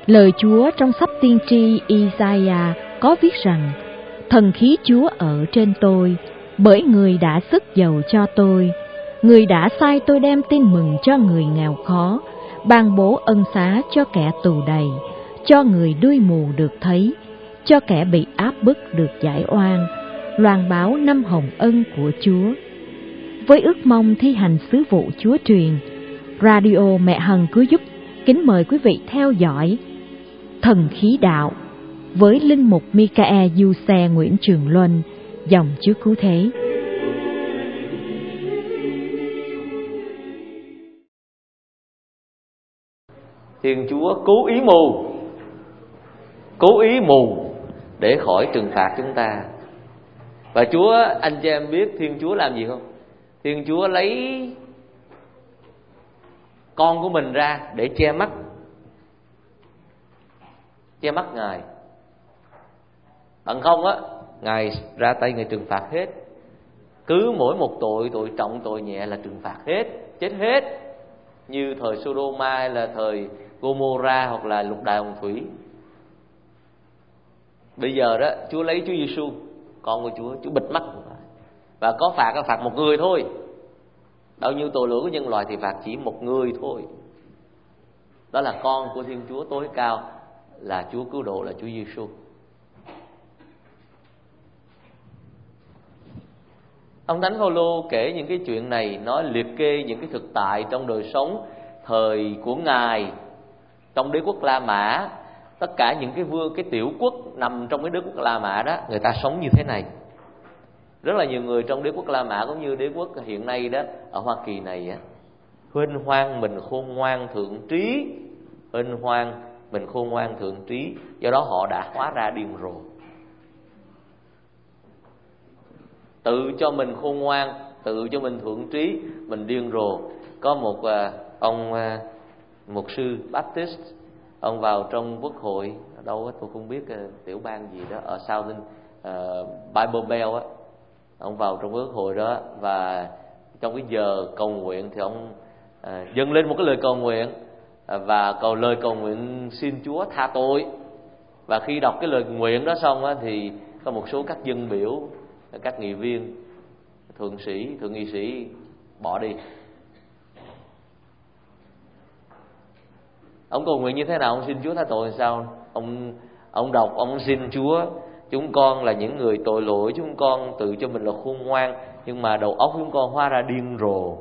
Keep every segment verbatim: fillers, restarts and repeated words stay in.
Lời Chúa trong sách tiên tri Isaiah có viết rằng: Thần khí Chúa ở trên tôi, bởi Người đã sức giàu cho tôi. Người đã sai tôi đem tin mừng cho người nghèo khó, ban bố ân xá cho kẻ tù đầy, cho người đuôi mù được thấy, cho kẻ bị áp bức được giải oan, loan báo năm hồng ân của Chúa. Với ước mong thi hành sứ vụ Chúa truyền, Radio Mẹ Hằng Cứu Giúp kính mời quý vị theo dõi Thần Khí Đạo với Linh mục Michael Du Xe Nguyễn Trường Luân, dòng Chúa Cứu Thế. Thiên Chúa cố ý mù, cố ý mù để khỏi trừng phạt chúng ta. Và Chúa, anh chị em biết Thiên Chúa làm gì không? Thiên Chúa lấy con của mình ra để che mắt, che mắt Ngài. Bằng không á, Ngài ra tay Ngài trừng phạt hết. Cứ mỗi một tội, tội trọng tội nhẹ là trừng phạt hết, chết hết. Như thời Sodoma hay là thời Gomorrah hoặc là lục đại hồng thủy. Bây giờ đó Chúa lấy Chúa Giêsu, con của Chúa, Chúa bịt mắt. Và có phạt là phạt một người thôi. Bao nhiêu tội lỗi của nhân loại thì phạt chỉ một người thôi. Đó là con của Thiên Chúa tối cao, là Chúa cứu độ, là Chúa Giêsu. Ông Thánh Phaolô kể những cái chuyện này, nói liệt kê những cái thực tại trong đời sống thời của Ngài trong đế quốc La Mã. Tất cả những cái vương, cái tiểu quốc nằm trong cái đế quốc La Mã đó, người ta sống như thế này. Rất là nhiều người trong đế quốc La Mã cũng như đế quốc hiện nay đó ở Hoa Kỳ này á, huênh hoang mình khôn ngoan thượng trí, huênh hoang mình khôn ngoan thượng trí, do đó họ đã hóa ra điên rồ. Tự cho mình khôn ngoan, tự cho mình thượng trí, mình điên rồ. Có một uh, ông uh, mục sư Baptist, ông vào trong quốc hội ở đâu á tôi không biết, uh, tiểu bang gì đó ở Southern uh, Bible Belt á, ông vào trong quốc hội đó và trong cái giờ cầu nguyện thì ông uh, dâng lên một cái lời cầu nguyện uh, và cầu lời cầu nguyện xin Chúa tha tội. Và khi đọc cái lời nguyện đó xong á thì có một số các dân biểu, các nghị viên, thượng sĩ, thượng nghị sĩ bỏ đi. Ông cầu nguyện như thế nào? Ông xin Chúa tha tội làm sao? Ông ông đọc, ông xin Chúa, chúng con là những người tội lỗi, chúng con tự cho mình là khôn ngoan, nhưng mà đầu óc chúng con hóa ra điên rồ.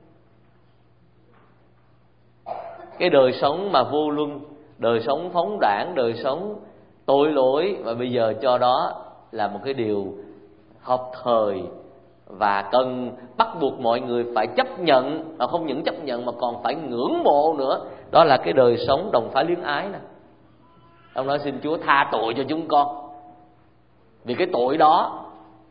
Cái đời sống mà vô luân, đời sống phóng đãng, đời sống tội lỗi, và bây giờ cho đó là một cái điều hợp thời và cần bắt buộc mọi người phải chấp nhận, mà không những chấp nhận mà còn phải ngưỡng mộ nữa. Đó là cái đời sống đồng phái luyến ái nè. Ông nói xin Chúa tha tội cho chúng con vì cái tội đó.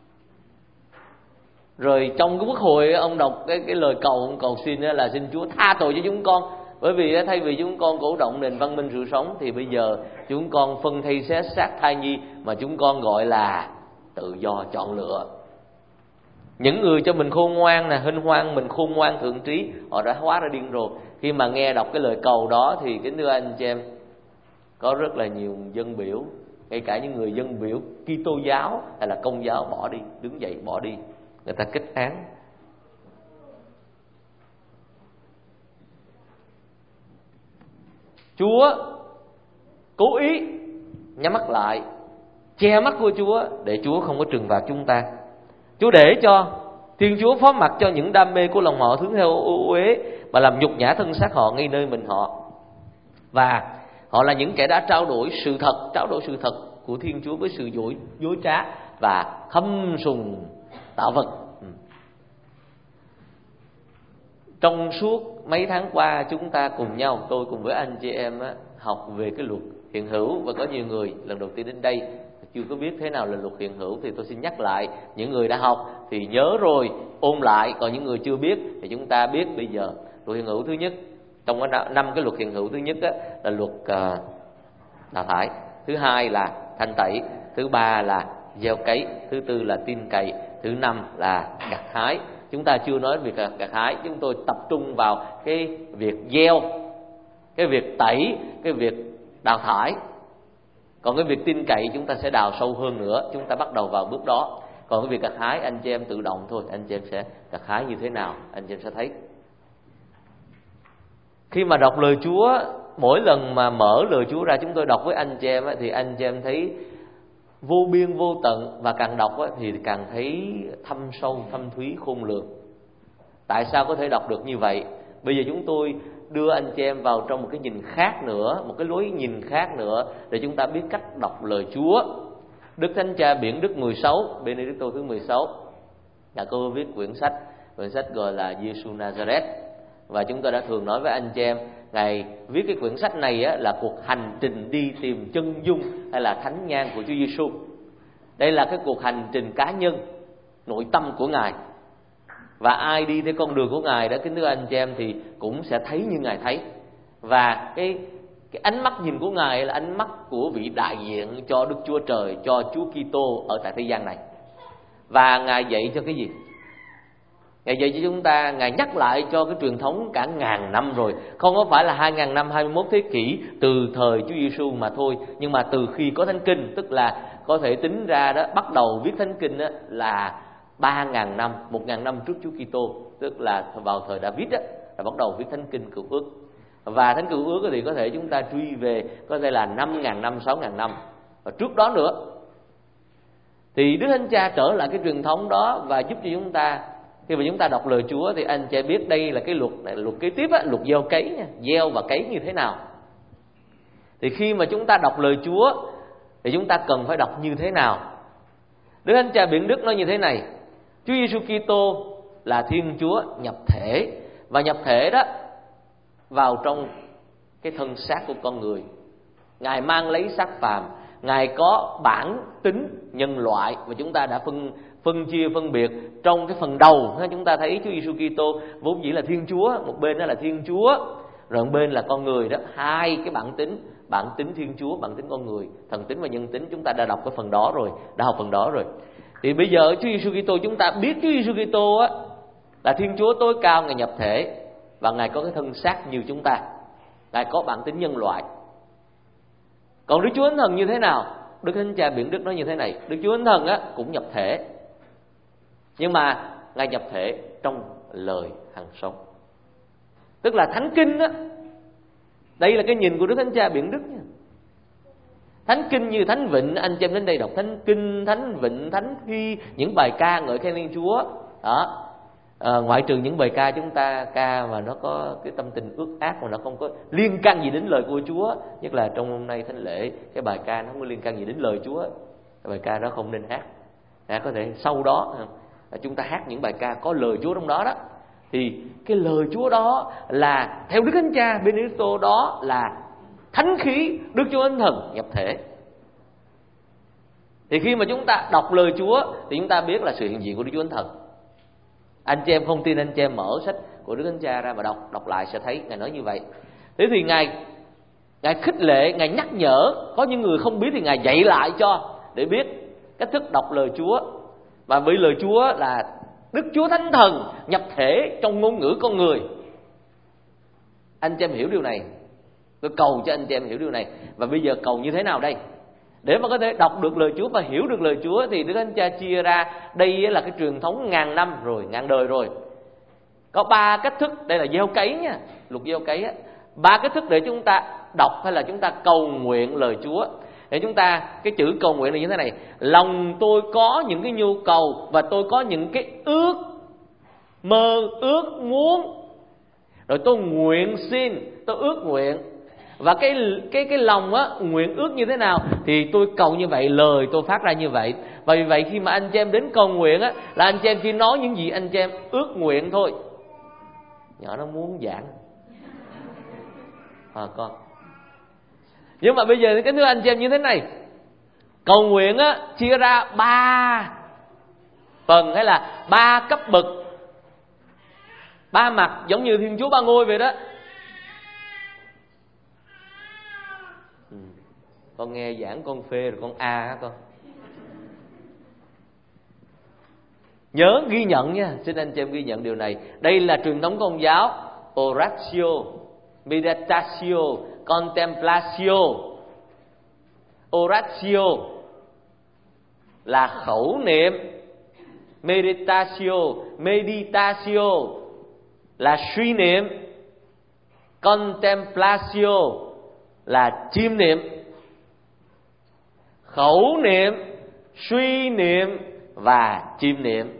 Rồi trong cái quốc hội ông đọc cái cái lời cầu, ông cầu xin là xin Chúa tha tội cho chúng con, bởi vì thay vì chúng con cổ động nền văn minh sự sống thì bây giờ chúng con phân thây xé xác thai nhi, mà chúng con gọi là tự do chọn lựa. Những người cho mình khôn ngoan nè, hinh hoang mình khôn ngoan thượng trí, họ đã hóa ra điên rồ. Khi mà nghe đọc cái lời cầu đó thì kính thưa anh chị em, có rất là nhiều dân biểu, ngay cả những người dân biểu Kitô giáo hay là Công giáo bỏ đi, đứng dậy bỏ đi, người ta kết án. Chúa cố ý nhắm mắt lại, che mắt của Chúa để Chúa không có trừng phạt chúng ta. Chúa để cho Thiên Chúa phó mặc cho những đam mê của lòng họ hướng theo ô uế và làm nhục nhã thân xác họ ngay nơi mình họ. Và họ là những kẻ đã trao đổi sự thật, trao đổi sự thật của Thiên Chúa với sự dối, dối trá và khâm sùng tạo vật. Trong suốt mấy tháng qua chúng ta cùng nhau, tôi cùng với anh chị em á, học về cái luật hiện hữu. Và có nhiều người lần đầu tiên đến đây chưa có biết thế nào là luật hiện hữu, thì tôi xin nhắc lại. Những người đã học thì nhớ rồi, ôn lại. Còn những người chưa biết thì chúng ta biết bây giờ. Luật hiện hữu thứ nhất, trong năm cái luật hiện hữu, thứ nhất á, là luật uh, đào thải. Thứ hai là thanh tẩy. Thứ ba là gieo cấy. Thứ tư là tin cậy. Thứ năm là gặt hái. Chúng ta chưa nói việc gặt hái, chúng tôi tập trung vào cái việc gieo, cái việc tẩy, cái việc đào thải. Còn cái việc tin cậy chúng ta sẽ đào sâu hơn nữa, chúng ta bắt đầu vào bước đó. Còn cái việc gặt hái anh chị em tự động thôi, anh chị em sẽ gặt hái như thế nào anh chị em sẽ thấy. Khi mà đọc lời Chúa, mỗi lần mà mở lời Chúa ra chúng tôi đọc với anh chị em thì anh chị em thấy vô biên vô tận, và càng đọc thì càng thấy thâm sâu, thâm thúy, khôn lường. Tại sao có thể đọc được như vậy? Bây giờ chúng tôi đưa anh chị em vào trong một cái nhìn khác nữa, một cái lối nhìn khác nữa, để chúng ta biết cách đọc lời Chúa. Đức Thánh Cha Biển Đức mười sáu, Benedicto thứ mười sáu, đã có viết quyển sách, quyển sách gọi là Giêsu Nazareth. Và chúng tôi đã thường nói với anh chị em, Ngài viết cái quyển sách này á, là cuộc hành trình đi tìm chân dung hay là thánh nhan của Chúa Giêsu. Đây là cái cuộc hành trình cá nhân, nội tâm của Ngài. Và ai đi theo con đường của Ngài đó, kính thưa anh chị em, thì cũng sẽ thấy như Ngài thấy. Và cái, cái ánh mắt nhìn của Ngài là ánh mắt của vị đại diện cho Đức Chúa Trời, cho Chúa Kitô ở tại thế gian này. Và Ngài dạy cho cái gì? Ngài dạy cho chúng ta, Ngài nhắc lại cho cái truyền thống cả ngàn năm rồi. Không có phải là hai ngàn năm, hai mươi mốt thế kỷ từ thời Chúa Giêsu mà thôi. Nhưng mà từ khi có Thánh Kinh, tức là có thể tính ra đó, bắt đầu viết Thánh Kinh đó là ba ngàn năm, một ngàn năm trước Chúa Kitô, tức là vào thời David đó, là bắt đầu viết Thánh Kinh Cựu Ước. Và Thánh Cựu Ước thì có thể chúng ta truy về có thể là năm ngàn năm, sáu ngàn năm và trước đó nữa. Thì Đức Thánh Cha trở lại cái truyền thống đó và giúp cho chúng ta, khi mà chúng ta đọc lời Chúa thì anh sẽ biết đây là cái luật, luật kế tiếp á, luật gieo cấy nha, gieo và cấy như thế nào. Thì khi mà chúng ta đọc lời Chúa thì chúng ta cần phải đọc như thế nào? Đức Thánh Cha Biển Đức nói như thế này: Chúa Giêsu Kitô là Thiên Chúa nhập thể, và nhập thể đó vào trong cái thân xác của con người. Ngài mang lấy xác phàm, Ngài có bản tính nhân loại, và chúng ta đã phân phân chia phân biệt trong cái phần đầu. Chúng ta thấy Chúa Giêsu Kitô vốn dĩ là Thiên Chúa, một bên đó là Thiên Chúa, rồi một bên là con người đó, hai cái bản tính, bản tính Thiên Chúa, bản tính con người, thần tính và nhân tính. Chúng ta đã đọc cái phần đó rồi, đã học phần đó rồi. Thì bây giờ Chúa Giêsu Kitô, chúng ta biết Chúa Giêsu Kitô á là Thiên Chúa tối cao, Ngài nhập thể và Ngài có cái thân xác như chúng ta, Ngài có bản tính nhân loại. Còn Đức Chúa Thánh Thần như thế nào? Đức Thánh Cha Biển Đức nói như thế này: Đức Chúa Thánh Thần á cũng nhập thể, nhưng mà Ngài nhập thể trong lời hằng sống, tức là Thánh Kinh á. Đây là cái nhìn của Đức Thánh Cha Biển Đức nha. Thánh Kinh như Thánh Vịnh, anh chị em đến đây đọc Thánh Kinh, Thánh Vịnh, Thánh Thi, những bài ca ngợi khen Thiên Chúa đó. À, ngoại trừ những bài ca chúng ta ca mà nó có cái tâm tình ước ác mà nó không có liên can gì đến lời của Chúa, nhất là trong hôm nay thánh lễ, cái bài ca nó không có liên can gì đến lời Chúa, cái bài ca đó không nên hát. À, có thể sau đó chúng ta hát những bài ca có lời Chúa trong đó đó, thì cái lời Chúa đó là theo Đức Thánh Cha Benedicto, đó là thánh khí Đức Chúa Thánh Thần nhập thể. Thì khi mà chúng ta đọc lời Chúa thì chúng ta biết là sự hiện diện của Đức Chúa Thánh Thần. Anh chị em không tin, anh chị em mở sách của Đức Thánh Cha ra mà đọc đọc lại sẽ thấy Ngài nói như vậy. Thế thì Ngài Ngài khích lệ, Ngài nhắc nhở. Có những người không biết thì Ngài dạy lại cho để biết cách thức đọc lời Chúa. Và vì lời Chúa là Đức Chúa Thánh Thần nhập thể trong ngôn ngữ con người. Anh chị em hiểu điều này. Tôi cầu cho anh chị em hiểu điều này. Và bây giờ cầu như thế nào đây? Để mà có thể đọc được lời Chúa và hiểu được lời Chúa thì Đức Thánh Cha chia ra, đây là cái truyền thống ngàn năm rồi, ngàn đời rồi. Có ba cách thức, đây là gieo cấy nha, luật gieo cấy á. Ba cách thức để chúng ta đọc hay là chúng ta cầu nguyện lời Chúa. Để chúng ta, cái chữ cầu nguyện là như thế này: lòng tôi có những cái nhu cầu và tôi có những cái ước mơ, ước muốn, rồi tôi nguyện xin, tôi ước nguyện. Và cái cái cái lòng á, nguyện ước như thế nào thì tôi cầu như vậy, lời tôi phát ra như vậy. Và vì vậy khi mà anh chị em đến cầu nguyện á, là anh chị em chỉ nói những gì anh chị em ước nguyện thôi. Nhỏ nó muốn giảng à con. Nhưng mà bây giờ thì cái thưa anh chị em như thế này: cầu nguyện á chia ra ba phần hay là ba cấp bậc, ba mặt, giống như Thiên Chúa ba ngôi vậy đó. Con nghe giảng con phê rồi con a á con. Nhớ ghi nhận nha, xin anh chị em ghi nhận điều này. Đây là truyền thống Công giáo: oratio, meditatio, contemplatio. Oratio là khẩu niệm. Meditatio, meditatio là suy niệm. Contemplatio là chiêm niệm. Khẩu niệm, suy niệm và chiêm niệm.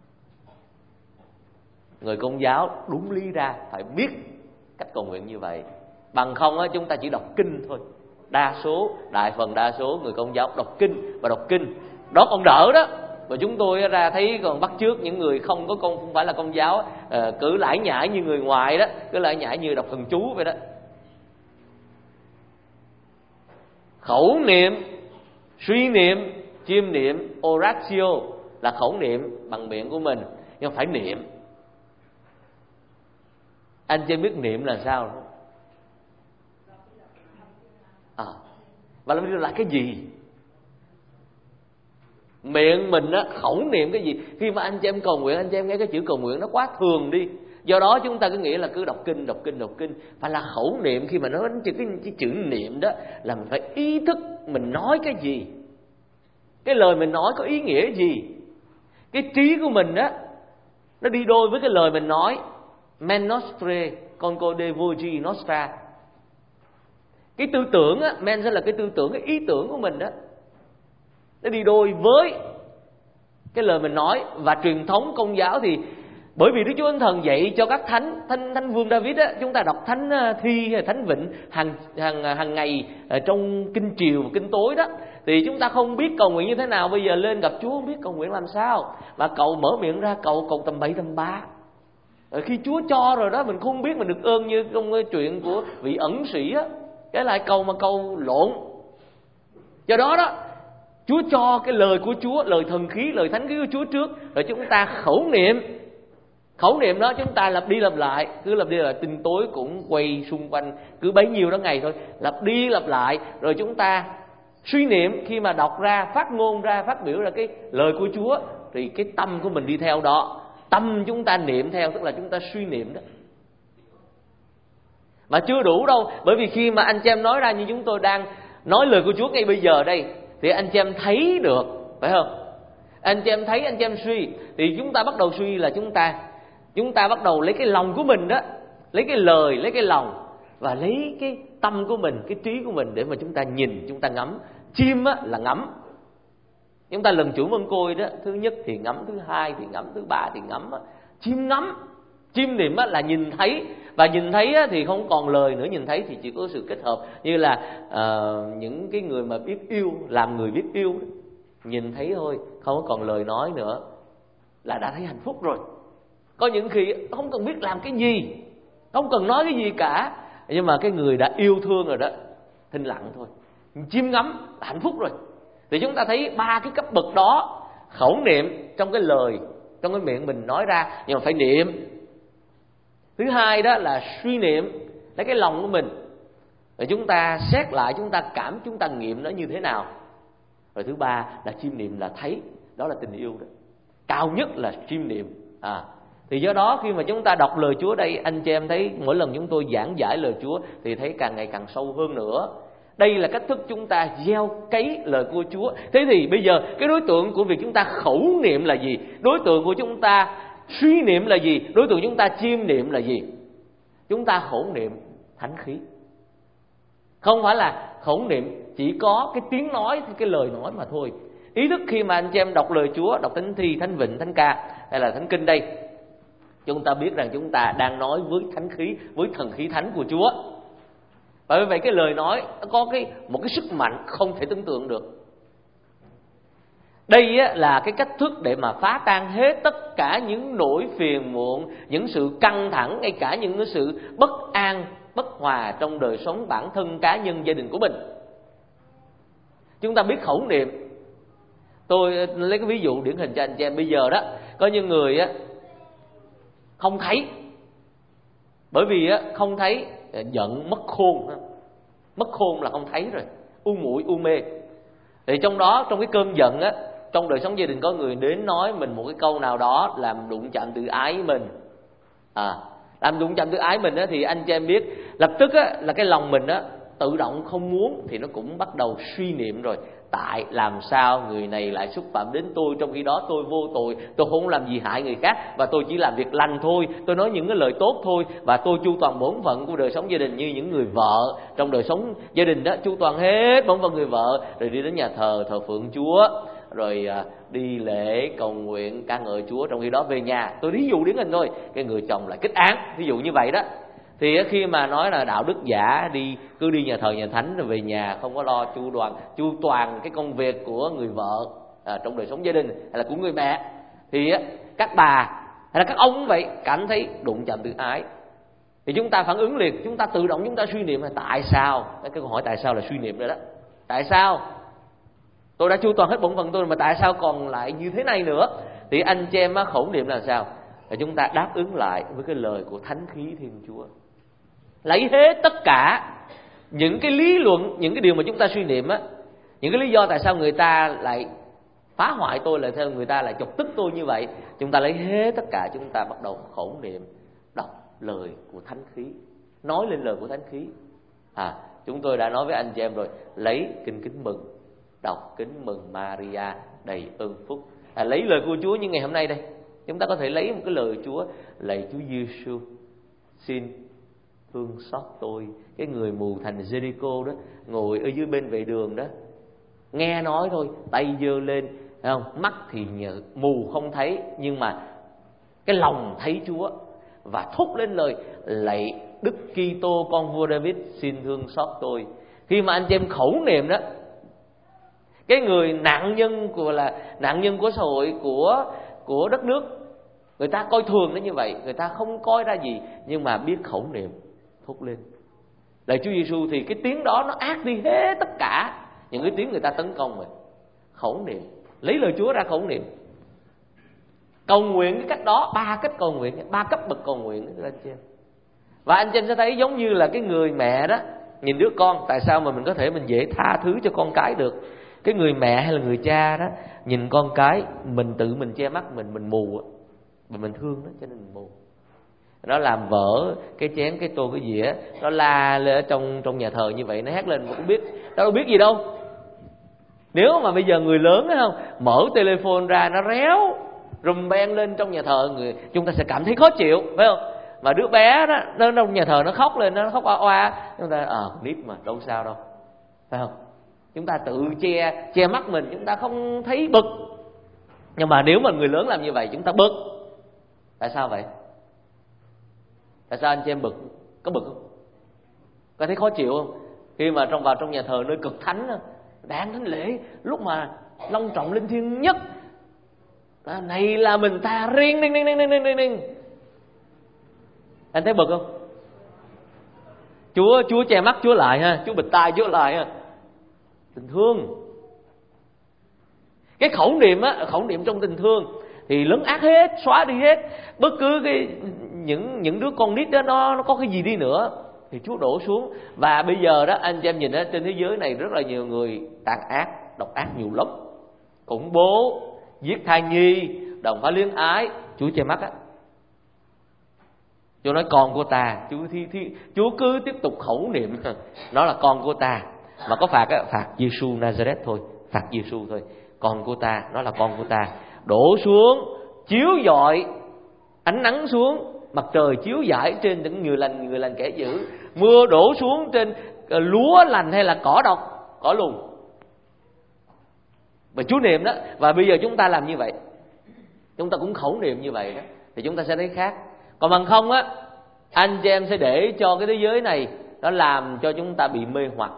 Người Công giáo đúng lý ra phải biết cách cầu nguyện như vậy. Bằng không á, chúng ta chỉ đọc kinh thôi. Đa số, đại phần đa số người Công giáo đọc kinh và đọc kinh đó còn đỡ đó. Và chúng tôi ra thấy còn bắt chước những người không có công, không phải là Công giáo, à, cứ lải nhải như người ngoài đó, cứ lải nhải như đọc thần chú vậy đó. Khẩu niệm, suy niệm, chiêm niệm, oratio là khẩu niệm bằng miệng của mình, nhưng phải niệm. Anh chị biết niệm là sao không? À, và làm là cái gì? Miệng mình á, khẩu niệm cái gì? Khi mà anh chị em cầu nguyện, anh chị em nghe cái chữ cầu nguyện nó quá thường đi. Do đó chúng ta cứ nghĩ là cứ đọc kinh, đọc kinh, đọc kinh. Phải là khẩu niệm. Khi mà nói cái, cái, cái chữ niệm đó là mình phải ý thức mình nói cái gì, cái lời mình nói có ý nghĩa gì. Cái trí của mình á, nó đi đôi với cái lời mình nói. Men nostre concorde voci nostra. Cái tư tưởng á, men sẽ là cái tư tưởng, cái ý tưởng của mình đó, nó đi đôi với cái lời mình nói. Và truyền thống Công giáo thì bởi vì Đức Chúa Thánh Thần dạy cho các thánh, thánh thánh vương David á, chúng ta đọc thánh thi hay thánh vịnh hàng hàng hàng ngày trong kinh chiều và kinh tối đó, thì chúng ta không biết cầu nguyện như thế nào. Bây giờ lên gặp Chúa không biết cầu nguyện làm sao, mà cầu mở miệng ra cầu cầu tầm bậy tầm bạ. Rồi khi Chúa cho rồi đó, mình không biết mình được ơn như trong cái chuyện của vị ẩn sĩ á, cái lại cầu mà cầu lộn. Do đó đó, Chúa cho cái lời của Chúa, lời thần khí, lời thánh khí của Chúa trước, rồi chúng ta khẩu niệm. Khẩu niệm đó chúng ta lặp đi lặp lại, cứ lặp đi lặp lại, tinh tối cũng quay xung quanh cứ bấy nhiêu đó ngày thôi, lặp đi lặp lại. Rồi chúng ta suy niệm, khi mà đọc ra, phát ngôn ra, phát biểu ra cái lời của Chúa, thì cái tâm của mình đi theo đó. Tâm chúng ta niệm theo, tức là chúng ta suy niệm đó. Mà chưa đủ đâu, bởi vì khi mà anh chị em nói ra như chúng tôi đang nói lời của Chúa ngay bây giờ đây, thì anh chị em thấy được, phải không? Anh chị em thấy, anh chị em suy, thì chúng ta bắt đầu suy là chúng ta chúng ta bắt đầu lấy cái lòng của mình đó, lấy cái lời, lấy cái lòng và lấy cái tâm của mình, cái trí của mình để mà chúng ta nhìn, chúng ta ngắm. Chim á, là ngắm. Chúng ta lần chủ mân côi đó, thứ nhất thì ngắm, thứ hai thì ngắm, thứ ba thì ngắm. Chim ngắm, chim niệm á, là nhìn thấy. Và nhìn thấy á, thì không còn lời nữa, nhìn thấy thì chỉ có sự kết hợp. Như là uh, những cái người mà biết yêu, làm người biết yêu, nhìn thấy thôi, không có còn lời nói nữa, là đã thấy hạnh phúc rồi. Có những khi không cần biết làm cái gì, không cần nói cái gì cả, nhưng mà cái người đã yêu thương rồi đó, thinh lặng thôi, chiêm ngắm là hạnh phúc rồi. Thì chúng ta thấy ba cái cấp bậc đó: khẩu niệm trong cái lời, trong cái miệng mình nói ra, nhưng mà phải niệm. Thứ hai đó là suy niệm, lấy cái lòng của mình, rồi chúng ta xét lại, chúng ta cảm, chúng ta nghiệm nó như thế nào. Rồi thứ ba là chiêm niệm, là thấy, đó là tình yêu đó. Cao nhất là chiêm niệm. À, thì do đó khi mà chúng ta đọc lời Chúa đây, anh chị em thấy mỗi lần chúng tôi giảng giải lời Chúa thì thấy càng ngày càng sâu hơn nữa. Đây là cách thức chúng ta gieo cấy lời của Chúa. Thế thì bây giờ cái đối tượng của việc chúng ta khẩu niệm là gì? Đối tượng của chúng ta suy niệm là gì? Đối tượng chúng ta chiêm niệm là gì? Chúng ta khẩu niệm thánh khí. Không phải là khẩu niệm chỉ có cái tiếng nói, cái lời nói mà thôi. Ý thức khi mà anh chị em đọc lời Chúa, đọc thánh thi, thánh vịnh, thánh ca hay là thánh kinh đây, chúng ta biết rằng chúng ta đang nói với thánh khí, với thần khí thánh của Chúa. Bởi vậy cái lời nói nó có cái một cái sức mạnh không thể tưởng tượng được. Đây á, là cái cách thức để mà phá tan hết tất cả những nỗi phiền muộn, những sự căng thẳng, ngay cả những cái sự bất an, bất hòa trong đời sống bản thân, cá nhân, gia đình của mình. Chúng ta biết khẩu niệm. Tôi lấy cái ví dụ điển hình cho anh chị em. Bây giờ đó, có những người á không thấy, bởi vì á không thấy giận mất khôn. Mất khôn là không thấy rồi, u muội u mê. Thì trong đó, trong cái cơn giận á, trong đời sống gia đình có người đến nói mình một cái câu nào đó làm đụng chạm tự ái mình. À, làm đụng chạm tự ái mình á, thì anh chị em biết lập tức á là cái lòng mình á tự động không muốn thì nó cũng bắt đầu suy niệm rồi. Tại làm sao người này lại xúc phạm đến tôi, trong khi đó tôi vô tội, tôi không làm gì hại người khác, và tôi chỉ làm việc lành thôi, tôi nói những cái lời tốt thôi, và tôi chu toàn bổn phận của đời sống gia đình như những người vợ trong đời sống gia đình đó, chu toàn hết bổn phận người vợ, rồi đi đến nhà thờ thờ phượng Chúa, rồi à, đi lễ cầu nguyện ca ngợi Chúa, trong khi đó về nhà, tôi ví dụ điển hình thôi, cái người chồng lại kết án, ví dụ như vậy đó. Thì khi mà nói là đạo đức giả, đi cứ đi nhà thờ nhà thánh rồi về nhà không có lo chu toàn chu toàn cái công việc của người vợ à, trong đời sống gia đình hay là của người mẹ, thì các bà hay là các ông cũng vậy, cảm thấy đụng chạm tự ái, thì chúng ta phản ứng liền, chúng ta tự động chúng ta suy niệm là tại sao. Cái câu hỏi tại sao là suy niệm rồi đó. Tại sao tôi đã chu toàn hết bổn phận tôi mà tại sao còn lại như thế này nữa? Thì anh chị em khẩu niệm là sao? Là chúng ta đáp ứng lại với cái lời của thánh khí Thiên Chúa, lấy hết tất cả những cái lý luận, những cái điều mà chúng ta suy niệm á, những cái lý do tại sao người ta lại phá hoại tôi, lại theo người ta lại chọc tức tôi như vậy, chúng ta lấy hết tất cả, chúng ta bắt đầu khẩu niệm, đọc lời của thánh khí, nói lên lời của thánh khí. À, chúng tôi đã nói với anh chị em rồi, lấy kinh kính mừng, đọc kính mừng Maria đầy ơn phúc. À, lấy lời của Chúa như ngày hôm nay đây, chúng ta có thể lấy một cái lời Chúa: lạy Chúa Giêsu, xin thương xót tôi. Cái người mù thành Jericho đó, ngồi ở dưới bên vệ đường đó, nghe nói thôi, tay giơ lên, thấy không? Mắt thì nhờ, mù không thấy, nhưng mà cái lòng thấy Chúa, và thúc lên lời: lạy Đức Kitô con vua David, xin thương xót tôi. Khi mà anh chị em khẩu niệm đó, cái người nạn nhân của là nạn nhân của xã hội, của của đất nước, người ta coi thường nó như vậy, người ta không coi ra gì, nhưng mà biết khẩu niệm, thúc lên lạy Chúa Giêsu, thì cái tiếng đó nó át đi hết tất cả những cái tiếng người ta tấn công mình. Khẩu niệm, lấy lời Chúa ra khẩu niệm, cầu nguyện cái cách đó, ba cách cầu nguyện, ba cấp bậc cầu nguyện đó anh chị em. Và anh chị em sẽ thấy giống như là cái người mẹ đó nhìn đứa con, tại sao mà mình có thể mình dễ tha thứ cho con cái được? Cái người mẹ hay là người cha đó nhìn con cái, mình tự mình che mắt mình, mình mù, mình mình thương nó cho nên mình mù. Nó làm vỡ cái chén, cái tô, cái dĩa, nó la lên ở trong trong nhà thờ như vậy, nó hét lên mà cũng biết, nó đâu biết gì đâu. Nếu mà bây giờ người lớn thấy không, mở telephone ra nó réo rùm beng lên trong nhà thờ, người chúng ta sẽ cảm thấy khó chịu, phải không? Mà đứa bé đó nó trong nhà thờ nó khóc lên, nó khóc oa oa, chúng ta ờ à, nít mà đâu sao đâu, phải không? Chúng ta tự che che mắt mình, chúng ta không thấy bực. Nhưng mà nếu mà người lớn làm như vậy, chúng ta bực. Tại sao vậy? Tại sao anh chị em bực? Có bực không? Có thấy khó chịu không? Khi mà trong vào trong nhà thờ nơi cực thánh, đang thánh lễ, lúc mà long trọng linh thiêng nhất, à, này là mình ta riêng đinh đinh đinh đinh đinh đinh, anh thấy bực không? Chúa Chúa che mắt Chúa lại ha, Chúa bịt tai Chúa lại ha. Tình thương. Cái khẩu niệm á, khẩu niệm trong tình thương thì lấn át hết, xóa đi hết bất cứ cái những những đứa con nít đó nó nó có cái gì đi nữa thì Chúa đổ xuống. Và bây giờ đó anh chị em nhìn đó, trên thế giới này rất là nhiều người tàn ác, độc ác nhiều lắm, khủng bố, giết thai nhi, đồng phá luyến ái. Chúa che mắt á. Chúa nói con của ta, Chúa thi, thi, Chúa cứ tiếp tục khẩu niệm nó là con của ta. Mà có phạt á, phạt Giêsu Nazareth thôi, phạt Giêsu thôi. Con của ta, nó là con của ta. Đổ xuống, chiếu rọi ánh nắng xuống, mặt trời chiếu rải trên những người lành, người lành kẻ dữ. Mưa đổ xuống trên lúa lành hay là cỏ độc, cỏ lùn. Và Chúa niệm đó. Và bây giờ chúng ta làm như vậy, chúng ta cũng khẩu niệm như vậy đó, thì chúng ta sẽ thấy khác. Còn bằng không á, anh chị em sẽ để cho cái thế giới này nó làm cho chúng ta bị mê hoặc.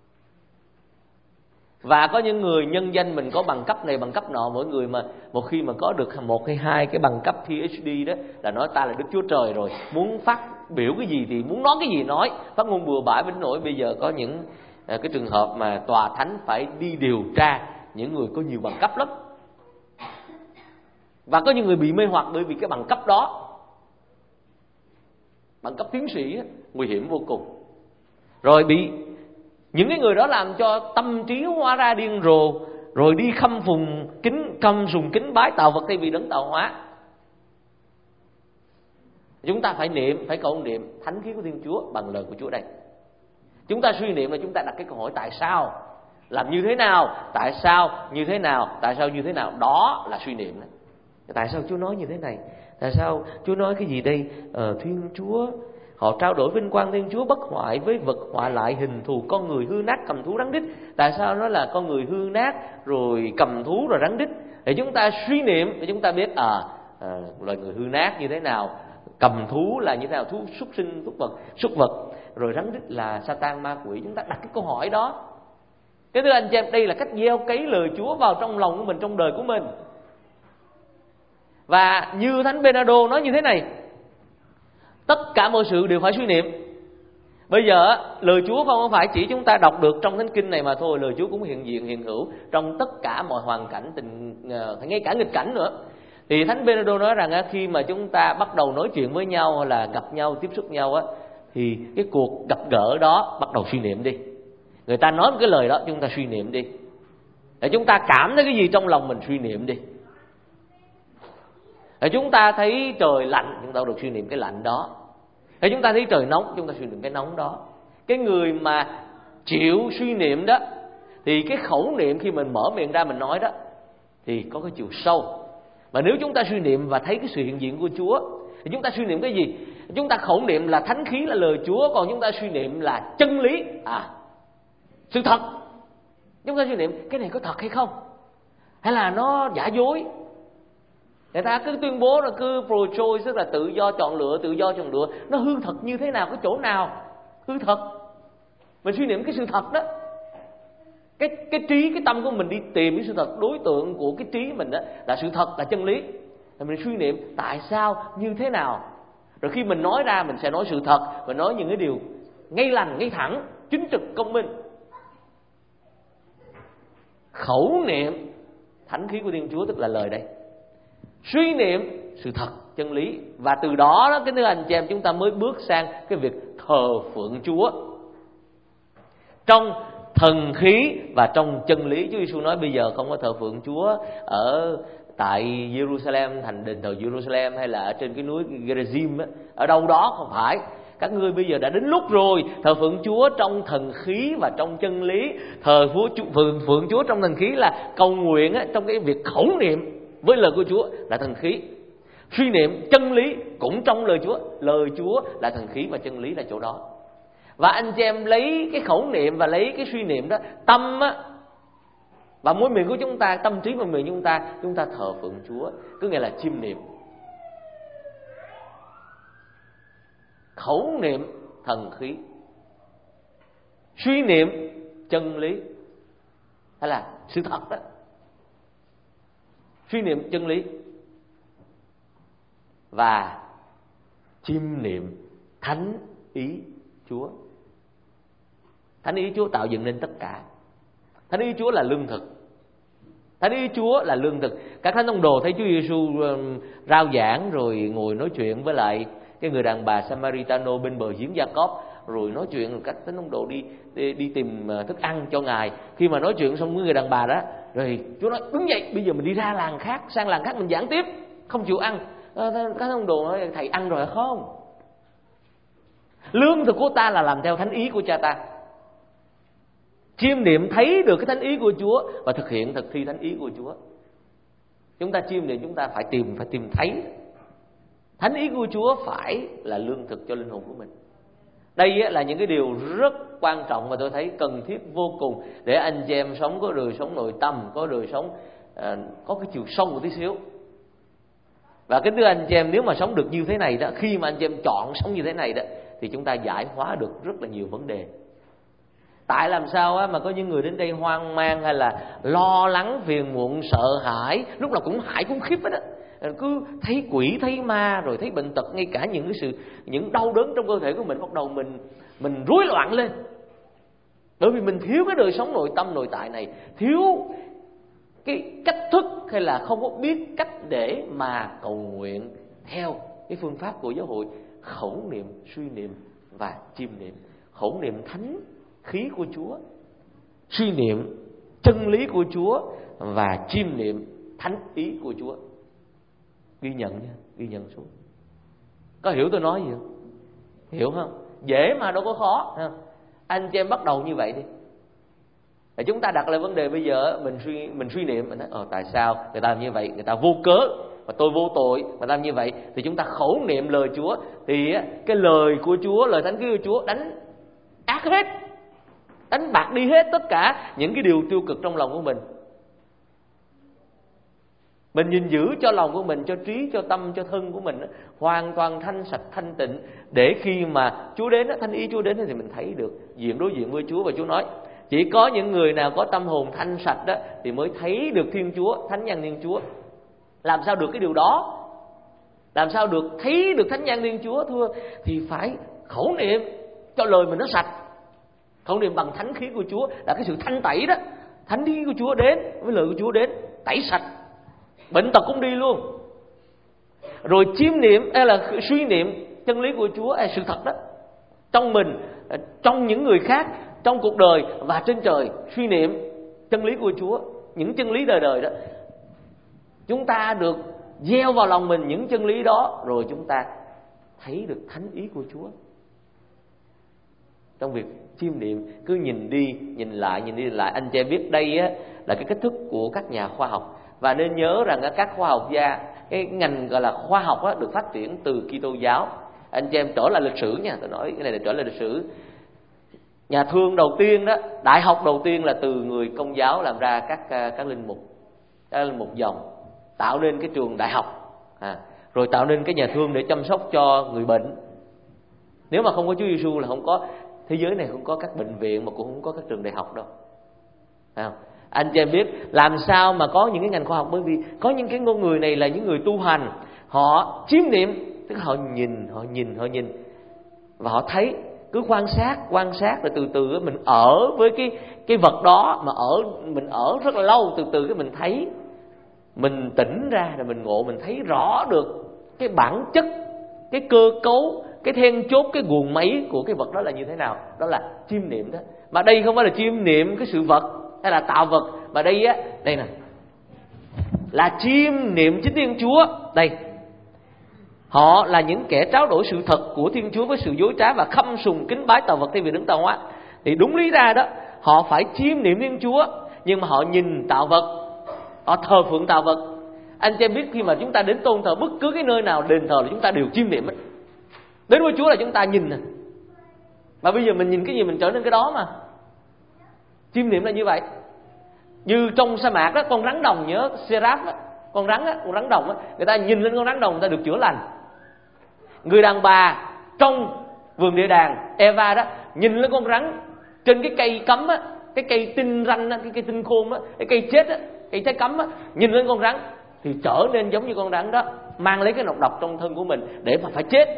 Và có những người nhân danh mình có bằng cấp này bằng cấp nọ, mỗi người mà một khi mà có được một hay hai cái bằng cấp P H D đó là nói ta là Đức Chúa Trời rồi, muốn phát biểu cái gì thì muốn nói cái gì nói, phát ngôn bừa bãi. Đến nỗi bây giờ có những cái trường hợp mà tòa thánh phải đi điều tra những người có nhiều bằng cấp lắm. Và có những người bị mê hoặc bởi vì cái bằng cấp đó, bằng cấp tiến sĩ, nguy hiểm vô cùng. Rồi bị những cái người đó làm cho tâm trí hóa ra điên rồ, rồi đi khâm phùng kính căm sùng kính bái tạo vật thay vì đấng tạo hóa. Chúng ta phải niệm, phải cầu niệm thánh khí của Thiên Chúa bằng lời của Chúa đây. Chúng ta suy niệm là chúng ta đặt cái câu hỏi tại sao, làm như thế nào, tại sao như thế nào, tại sao như thế nào, đó là suy niệm đó. Tại sao Chúa nói như thế này? Tại sao Chúa nói cái gì đây? Ờ, Thiên Chúa họ trao đổi vinh quang Thiên Chúa bất hoại với vật hoại lại hình thù con người hư nát cầm thú rắn đít. Tại sao nó là con người hư nát rồi cầm thú rồi rắn đít? Để chúng ta suy niệm để chúng ta biết à, à loài người hư nát như thế nào, cầm thú là như thế nào, thú súc sinh súc vật súc vật, rồi rắn đít là Satan ma quỷ. Chúng ta đặt cái câu hỏi đó. Cái thưa anh chị em, đây là cách gieo cấy lời Chúa vào trong lòng của mình, trong đời của mình. Và như Thánh Bernardo nói như thế này: tất cả mọi sự đều phải suy niệm. Bây giờ lời Chúa không phải chỉ chúng ta đọc được trong Thánh Kinh này mà thôi. Lời Chúa cũng hiện diện hiện hữu trong tất cả mọi hoàn cảnh, tình ngay cả nghịch cảnh nữa. Thì Thánh Bernardo nói rằng khi mà chúng ta bắt đầu nói chuyện với nhau hay là gặp nhau, tiếp xúc nhau á, thì cái cuộc gặp gỡ đó bắt đầu suy niệm đi. Người ta nói một cái lời đó, chúng ta suy niệm đi. Để chúng ta cảm thấy cái gì trong lòng mình, suy niệm đi. Để chúng ta thấy trời lạnh, chúng ta được suy niệm cái lạnh đó. Để chúng ta thấy trời nóng, chúng ta suy niệm cái nóng đó. Cái người mà chịu suy niệm đó, thì cái khẩu niệm khi mình mở miệng ra mình nói đó, thì có cái chiều sâu. Mà nếu chúng ta suy niệm và thấy cái sự hiện diện của Chúa, thì chúng ta suy niệm cái gì? Chúng ta khẩu niệm là thánh khí, là lời Chúa. Còn chúng ta suy niệm là chân lý, à, sự thật. Chúng ta suy niệm cái này có thật hay không, hay là nó giả dối. Người ta cứ tuyên bố là cứ pro-choice, tức là tự do chọn lựa, tự do chọn lựa. Nó hư thật như thế nào, cái chỗ nào hư thật? Mình suy niệm cái sự thật đó. Cái, cái trí, cái tâm của mình đi tìm cái sự thật. Đối tượng của cái trí mình đó là sự thật, là chân lý. Rồi mình suy niệm tại sao, như thế nào. Rồi khi mình nói ra, mình sẽ nói sự thật, và nói những cái điều ngay lành, ngay thẳng, chính trực, công minh. Khẩu niệm thánh khí của Thiên Chúa, tức là lời đây. Suy niệm sự thật, chân lý. Và từ đó, đó cái thưa anh chị em, chúng ta mới bước sang cái việc thờ phượng Chúa trong thần khí và trong chân lý. Chúa Giêsu nói bây giờ không có thờ phượng Chúa ở tại Jerusalem, thành đền thờ Jerusalem, hay là ở trên cái núi Gerizim, ở đâu đó, không phải. Các ngươi bây giờ đã đến lúc rồi thờ phượng Chúa trong thần khí và trong chân lý. Thờ phượng, phượng Chúa trong thần khí là cầu nguyện á, trong cái việc khẩu niệm với lời của Chúa là thần khí. Suy niệm chân lý cũng trong lời Chúa. Lời Chúa là thần khí và chân lý là chỗ đó. Và anh chị em lấy cái khẩu niệm và lấy cái suy niệm đó, tâm á, và môi miệng của chúng ta, tâm trí và miệng chúng ta, chúng ta thờ phượng Chúa, cứ nghĩa là chiêm niệm. Khẩu niệm thần khí, suy niệm chân lý, hay là sự thật đó. Suy niệm chân lý và chiêm niệm thánh ý Chúa. Thánh ý Chúa tạo dựng nên tất cả. Thánh ý Chúa là lương thực. Thánh ý Chúa là lương thực. Các thánh tông đồ thấy Chúa Giêsu rao giảng rồi ngồi nói chuyện với lại cái người đàn bà Samaritano bên bờ giếng Gia-cốp, rồi nói chuyện rồi các thánh tông đồ đi, đi đi tìm thức ăn cho ngài. Khi mà nói chuyện xong với người đàn bà đó, rồi Chúa nói đúng vậy, bây giờ mình đi ra làng khác, sang làng khác mình giảng tiếp. Không chịu ăn. Các thánh tông đồ nói thầy ăn rồi không? Lương thực của ta là làm theo thánh ý của Cha ta. Chiêm niệm thấy được cái thánh ý của Chúa và thực hiện thực thi thánh ý của Chúa. Chúng ta chiêm niệm, chúng ta phải tìm phải tìm thấy thánh ý của Chúa phải là lương thực cho linh hồn của mình. Đây là những cái điều rất quan trọng mà tôi thấy cần thiết vô cùng để anh chị em sống có đời sống nội tâm, có đời sống à, có cái chiều sâu một tí xíu. Và cái thứ anh chị em, nếu mà sống được như thế này đó, khi mà anh chị em chọn sống như thế này đó, thì chúng ta giải hóa được rất là nhiều vấn đề. Tại làm sao á, mà có những người đến đây hoang mang hay là lo lắng, phiền muộn, sợ hãi, lúc nào cũng hãi cũng khiếp hết á, cứ thấy quỷ, thấy ma, rồi thấy bệnh tật, ngay cả những cái sự những đau đớn trong cơ thể của mình bắt đầu mình mình rối loạn lên. Bởi vì mình thiếu cái đời sống nội tâm nội tại này, thiếu cái cách thức, hay là không có biết cách để mà cầu nguyện theo cái phương pháp của giáo hội. Khẩu niệm, suy niệm và chiêm niệm. Khẩu niệm thánh khí của Chúa, suy niệm chân lý của Chúa và chiêm niệm thánh ý của Chúa. Ghi nhận nha, ghi nhận xuống. Có hiểu tôi nói gì không? Hiểu không? Dễ mà đâu có khó. Anh chị em bắt đầu như vậy đi. Để chúng ta đặt lại vấn đề bây giờ mình suy mình suy niệm mình nói, ờ, tại sao người ta làm như vậy, người ta vô cớ và tôi vô tội mà làm như vậy, thì chúng ta khẩu niệm lời Chúa, thì cái lời của Chúa, lời thánh khiết của Chúa đánh ác hết, đánh bạc đi hết tất cả những cái điều tiêu cực trong lòng của mình. Mình nhìn giữ cho lòng của mình, cho trí, cho tâm, cho thân của mình hoàn toàn thanh sạch, thanh tịnh, để khi mà Chúa đến, thanh ý Chúa đến thì mình thấy được, diện đối diện với Chúa. Và Chúa nói chỉ có những người nào có tâm hồn thanh sạch đó thì mới thấy được Thiên Chúa, thánh nhân Thiên Chúa. Làm sao được cái điều đó? Làm sao được thấy được thánh nhân Thiên Chúa? Thưa, thì phải khẩu niệm cho lời mình nó sạch. Khẩu niệm bằng thánh khí của Chúa là cái sự thanh tẩy đó. Thánh khí của Chúa đến, với lời của Chúa đến, tẩy sạch, bệnh tật cũng đi luôn. Rồi chiêm niệm hay là suy niệm chân lý của Chúa hay sự thật đó trong mình, trong những người khác, trong cuộc đời và trên trời. Suy niệm chân lý của Chúa, những chân lý đời đời đó. Chúng ta được gieo vào lòng mình những chân lý đó, rồi chúng ta thấy được thánh ý của Chúa. Trong việc chiêm niệm, cứ nhìn đi nhìn lại, nhìn đi nhìn lại. Anh chị em biết đây á, là cái cách thức của các nhà khoa học. Và nên nhớ rằng các khoa học gia, cái ngành gọi là khoa học á, được phát triển từ Kitô giáo. Anh chị em trở lại lịch sử nha, tôi nói cái này là trở lại lịch sử. Nhà thương đầu tiên đó, đại học đầu tiên là từ người Công giáo làm ra các các linh mục, các linh mục dòng, tạo nên cái trường đại học, à, rồi tạo nên cái nhà thương để chăm sóc cho người bệnh. Nếu mà không có Chúa Giêsu là không có thế giới này, không có các bệnh viện, mà cũng không có các trường đại học đâu. À, anh chị em biết làm sao mà có những cái ngành khoa học? Bởi vì có những cái ngôn người này là những người tu hành, họ chiêm niệm, tức là họ nhìn, họ nhìn, họ nhìn và họ thấy. Cứ quan sát, quan sát rồi từ từ mình ở với cái cái vật đó, mà ở mình ở rất là lâu, từ từ cái mình thấy, mình tỉnh ra rồi mình ngộ, mình thấy rõ được cái bản chất, cái cơ cấu, cái then chốt, cái guồng máy của cái vật đó là như thế nào. Đó là chiêm niệm đó. Mà đây không phải là chiêm niệm cái sự vật hay là tạo vật, mà đây á, đây nè, là chiêm niệm chính Thiên Chúa. Đây, họ là những kẻ tráo đổi sự thật của Thiên Chúa với sự dối trá và khâm sùng kính bái tạo vật thay vì đứng tạo hóa. Thì đúng lý ra đó, họ phải chiêm niệm Thiên Chúa, nhưng mà họ nhìn tạo vật, họ thờ phượng tạo vật. Anh chị em biết khi mà chúng ta đến tôn thờ bất cứ cái nơi nào, đền thờ là chúng ta đều chiêm niệm ấy. Đến với Chúa là chúng ta nhìn nè. Và bây giờ mình nhìn cái gì mình trở nên cái đó mà. Chiêm niệm là như vậy. Như trong sa mạc đó, con rắn đồng, nhớ Seraph đó, con rắn á, con rắn đồng á, người ta nhìn lên con rắn đồng người ta được chữa lành. Người đàn bà trong vườn địa đàng Eva đó, nhìn lên con rắn trên cái cây cấm á, cái cây tinh ranh á, cái cây tinh khôn á, cái cây chết á, cây trái cấm á, nhìn lên con rắn thì trở nên giống như con rắn đó, mang lấy cái nọc độc trong thân của mình để mà phải chết.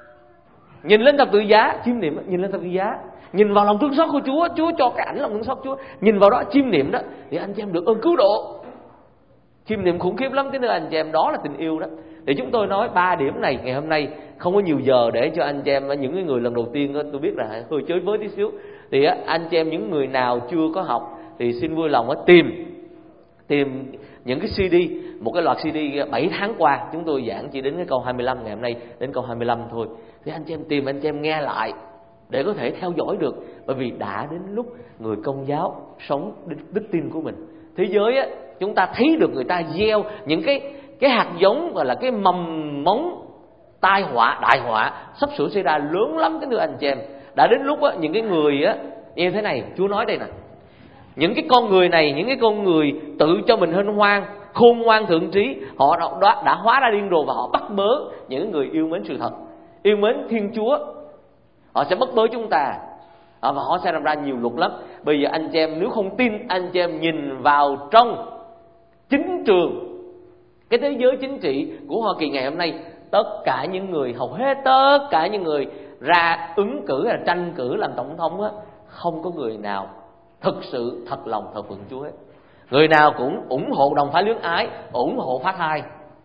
Nhìn lên thập tự giá, chiêm niệm, nhìn lên thập tự giá, nhìn vào lòng thương xót của Chúa, Chúa cho cái ảnh lòng thương xót Chúa, nhìn vào đó chiêm niệm đó, thì anh chị em được ơn cứu độ. Chiêm niệm khủng khiếp lắm, cái nơi anh chị em, đó là tình yêu đó. Để chúng tôi nói ba điểm này ngày hôm nay, không có nhiều giờ để cho anh chị em, những người lần đầu tiên tôi biết là hơi chơi với tí xíu, thì anh chị em những người nào chưa có học thì xin vui lòng tìm tìm những cái xê đê, một cái loạt xê đê bảy tháng qua chúng tôi giảng chỉ đến cái câu hai mươi lăm, ngày hôm nay đến câu hai mươi lăm thôi. Thì anh chị em tìm, anh chị em nghe lại để có thể theo dõi được, bởi vì đã đến lúc người Công giáo sống đức tin của mình. Thế giới á, chúng ta thấy được người ta gieo những cái cái hạt giống gọi là cái mầm mống tai họa, đại họa sắp sửa xảy ra lớn lắm cái thưa anh chị em. Đã đến lúc á, những cái người á như thế này, Chúa nói đây nè, những cái con người này, những cái con người tự cho mình hân hoan, khôn ngoan thượng trí, họ đã, đã hóa ra điên rồ và họ bắt bớ những người yêu mến sự thật, yêu mến Thiên Chúa. Họ sẽ bắt bớ chúng ta và họ sẽ làm ra nhiều luật lắm. Bây giờ anh chị em nếu không tin, anh chị em nhìn vào trong chính trường, cái thế giới chính trị của Hoa Kỳ ngày hôm nay, tất cả những người, hầu hết tất cả những người ra ứng cử hay là tranh cử làm tổng thống á, không có người nào thực sự thật lòng thờ phượng Chúa hết. Người nào cũng ủng hộ đồng phái luyến ái, ủng hộ phá thai,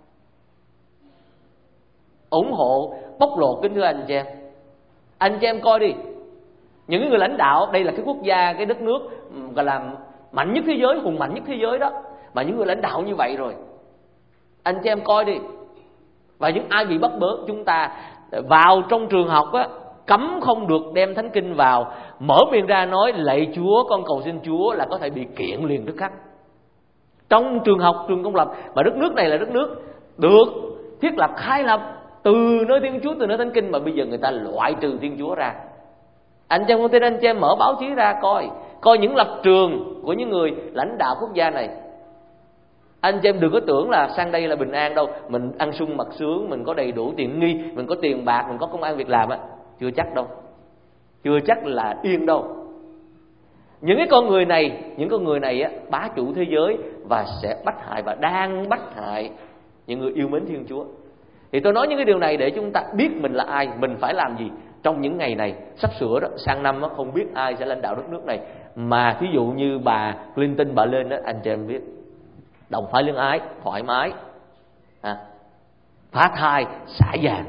ủng hộ bóc lột. Kính thưa anh chị em, anh chị em coi đi, những người lãnh đạo, đây là cái quốc gia, cái đất nước gọi là mạnh nhất thế giới, hùng mạnh nhất thế giới đó, mà những người lãnh đạo như vậy rồi, anh chị em coi đi. Và những ai bị bắt bớ, chúng ta vào trong trường học á, cấm không được đem thánh kinh vào, mở miệng ra nói lạy Chúa, con cầu xin Chúa là có thể bị kiện liền tức khắc. Trong trường học, trường công lập, mà đất nước này là đất nước được thiết lập, khai lập từ nơi Thiên Chúa, từ nơi thánh kinh, mà bây giờ người ta loại trừ Thiên Chúa ra. Anh chị em không tin, anh chị em mở báo chí ra coi, coi những lập trường của những người lãnh đạo quốc gia này. Anh chị em đừng có tưởng là sang đây là bình an đâu. Mình ăn sung mặc sướng, mình có đầy đủ tiện nghi, mình có tiền bạc, mình có công ăn việc làm á, chưa chắc đâu, chưa chắc là yên đâu. Những cái con người này, những con người này á, bá chủ thế giới và sẽ bắt hại và đang bắt hại những người yêu mến Thiên Chúa. Thì tôi nói những cái điều này để chúng ta biết mình là ai, mình phải làm gì trong những ngày này sắp sửa đó. Sang năm á, không biết ai sẽ lãnh đạo đất nước này, mà thí dụ như bà Clinton bà lên đó, anh chị em biết, đồng phái lương ái, thoải mái, à, phá thai, xả vàng,